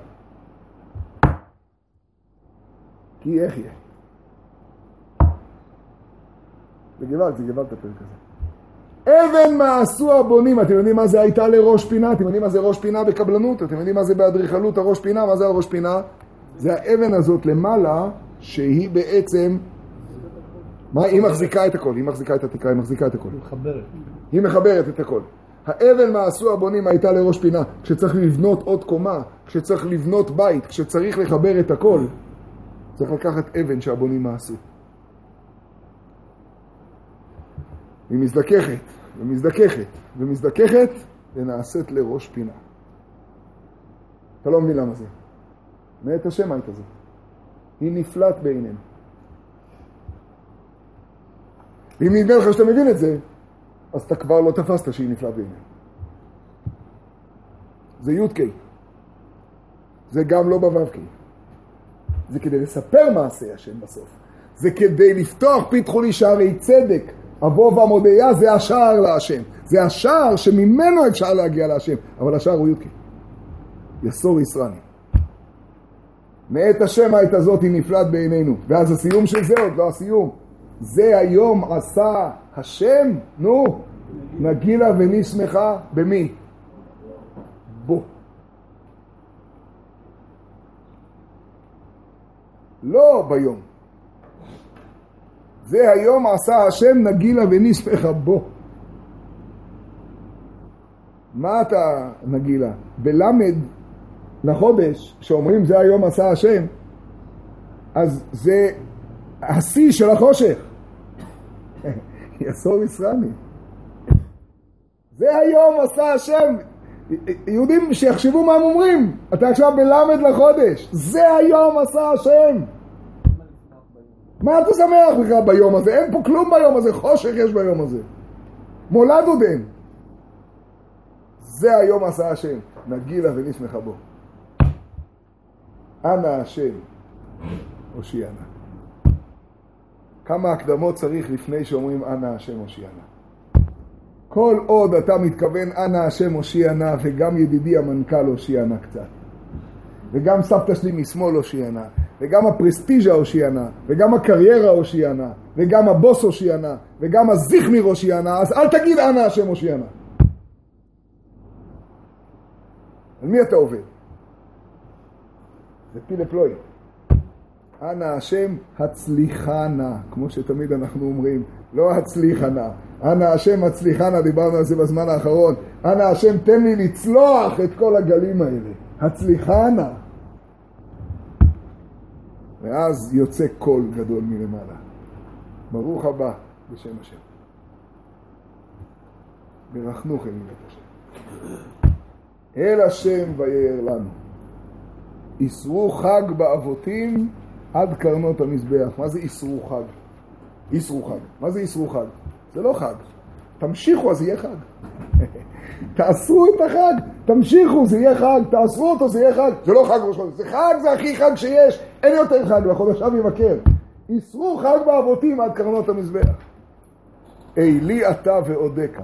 כי איך יהיה? זה גבלת, זה גבלת הפרק הזה. אבן מעשו הבונים, אתם יודעים מה זה הייתה לראש פינה? אתם יודעים מה זה ראש פינה בקבלנות? אתם יודעים מה זה באדריכלות הראש פינה? מה זה הראש פינה? זה האבן הזאת למעלה, שהיא בעצם... מה? היא מחזיקה את הכל, היא מחזיקה את התקרה, היא מחזיקה את הכל. היא מחברת. היא מחברת את הכל. האבן מעשו הבונים הייתה לראש פינה. כשצריך לבנות עוד קומה, כשצריך לבנות בית, כשצריך לחבר את הכל, צריך לקחת אבן שהבונים מעשו. היא מזדככת, ומזדככת, ומזדככת, ונעשית לראש פינה. אתה לא מבין למה זה. מאת השם היית זה. היא נפלט בעינינו. ואם נדמה לך שאתה מבין את זה, אז אתה כבר לא תפסת שהיא נפלט בעינינו. זה יודקי. זה גם לא בו"קי. זה כדי לספר מעשה השם בסוף. זה כדי לפתוח פיתחו לי שערי צדק. אבוא ומודיה זה השער להשם. זה השער שממנו אפשר להגיע להשם. אבל השער הוא יודקי. יסור יסרני. מאת השם העת הזאת היא נפלט בעינינו. ואז הסיום של זה עוד לא הסיום. זה היום עשה השם, נו, נגילה ונשמחה במי? בו. לא ביום. זה היום עשה השם נגילה ונשמחה בו. מה אתה נגילה? בלמד לחודש, שאומרים זה היום עשה השם, אז זה השיא של החושך. יסור ישרני. זה היום עשה השם. יהודים שיחשבו מה הם אומרים. אתה עכשיו בלמד לחודש. זה היום עשה השם. מה אתה שמח בכלל ביום הזה? אין פה כלום ביום הזה. חושך יש ביום הזה. מולד עוד אין. זה היום עשה השם. נגילה ונשמחה בו. אנא השם הושיענה. כמה הקדמות צריך לפני שאומרים אנא השם הושיענה. כל עוד אתה מתכוון אנא השם הושיענה, וגם ידידי המנכ"ל הושיענה קצת, וגם סבתא שלי משמאל הושיענה, וגם הפרסטיג'ה הושיענה, וגם הקריירה הושיענה, וגם הבוס הושיענה, וגם הזיכמיר הושיענה, אז אל תגיד אנא השם הושיענה. על מי אתה עובד? זה פילה פלוי. אנא השם הצליחנה, כמו שתמיד אנחנו אומרים, לא הצליחנה. אנא השם הצליחנה, דיברנו על זה בזמן האחרון. אנא השם תן לי לצלוח את כל הגלים האלה. הצליחנה. ואז יוצא קול גדול מלמעלה. ברוך הבא בשם השם. ברכנוכם מבית השם. אל השם ויער לנו. יסרו חג באבותים עד קרנות המזבח. מה זה יסרו חג? יסרו חג. מה זה יסרו חג? זה לא חג. תמשיכו, אז יהיה חג. תאסרו את החג, תמשיכו, זה יהיה חג. תאסרו אותו, זה יהיה חג. זה לא חג ראש חודש. זה חג, זה הכי חג שיש. אין יותר חג, לחודשיו יבקר. יסרו חג באבותים עד קרנות המזבח. אלי אתה ועודקה.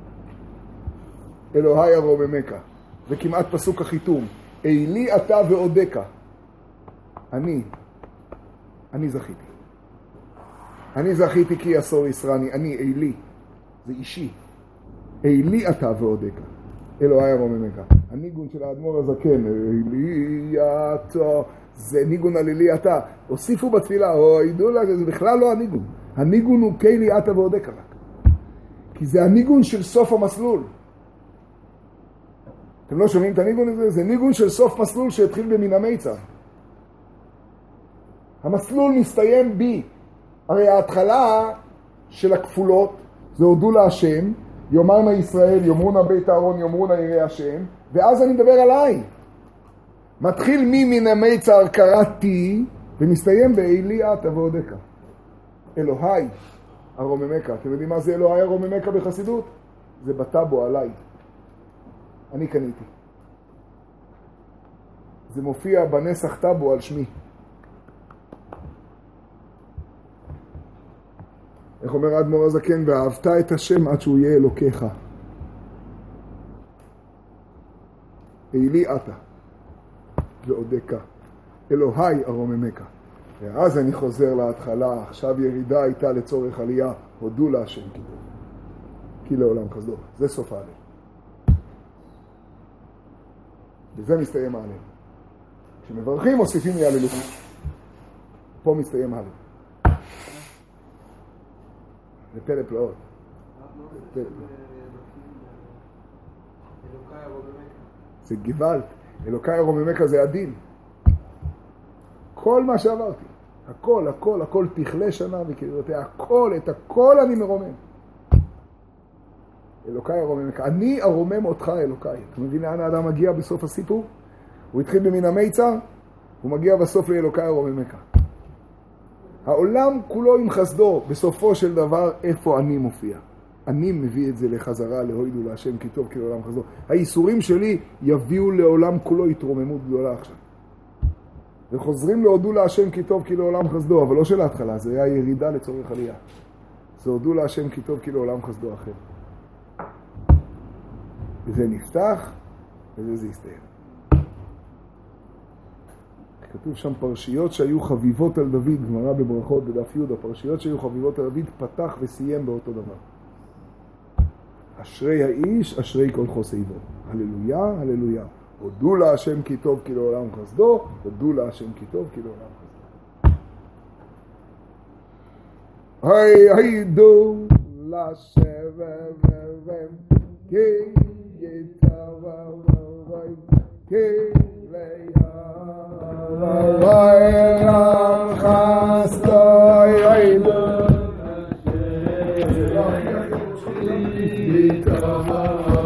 אלוהי ארוממך. זה כמעט פסוק החיתום. אלי אתה ועודקה. אני, אני זכיתי. אני זכיתי כי יסור ישרני. אני, אלי. זה אישי. אלי אתה ועודקה. אלוהי ארוממך. הניגון של האדמו"ר הזקן. אלי אתה. זה ניגון על אלי אתה. הוסיפו בתפילה. או ידעו לה, זה בכלל לא הניגון. הניגון הוא כאלי אתה ועודקה רק. כי זה הניגון של סוף המסלול. אתם לא שומעים את הניגון הזה? זה ניגון של סוף מסלול שהתחיל במין המיצר. המסלול מסתיים בי. הרי ההתחלה של הכפולות זה הודו להשם, יאמרנה ישראל, יאמרונה בית אהרון, יאמרונה יראי השם, ואז אני מדבר עליי. מתחיל ממין המיצר קראתי, ומסתיים באלי אתה ועודקה. אלוהי ארוממך. אתם יודעים מה זה אלוהי ארוממך בחסידות? זה בטאבו עליי. אני קניתי. זה מופיע בנסח טאבו על שמי. איך אומר האדמו"ר הזקן? ואהבת את השם עד שהוא יהיה אלוקיך. אלי אתה ועודקה. אלוהי ארוממך. ואז אני חוזר להתחלה. עכשיו ירידה הייתה לצורך עלייה. הודו להשם כי טוב. כי לעולם חסדו. זה סוף העלייה. וזה מסתיים העלייה. כשמברכים מוסיפים לי הללויה. פה מסתיים העלייה. זה פלא פלאות. זה גוואלד. אלוקי ארוממך זה הדין. כל מה שעברתי. הכל, הכל, הכל תכלה שנה וקריאותיה. הכל, את הכל אני מרומם. אלוקי ארוממך. אני ארומם אותך אלוקי. אתה מבין לאן האדם מגיע בסוף הסיפור? הוא התחיל במין המיצר, הוא מגיע בסוף לאלוקי ארוממך. העולם כולו עם חסדו, בסופו של דבר איפה אני מופיע. אני מביא את זה לחזרה, להוידו להשם כי טוב כי לעולם חסדו. האיסורים שלי יביאו לעולם כולו התרוממות גדולה עכשיו. וחוזרים להודו להשם כי טוב כי לעולם חסדו, אבל לא של ההתחלה, זה היה ירידה לצורך עלייה. זה הודו להשם כי טוב כי לעולם חסדו אחר. וזה נפתח, וזה זה יסתיים. כתוב שם פרשיות שהיו חביבות על דוד, גמרא בברכות בדף י', הפרשיות שהיו חביבות על דוד פתח וסיים באותו דבר. אשרי האיש, אשרי כל חוסי בו. הללויה, הללויה. הודו לה השם כי טוב כי לעולם חסדו, הודו לה השם כי טוב כי לעולם חסדו. היי היי דו לשבבם כי יתבבבם כי לעולם חסדו היי דו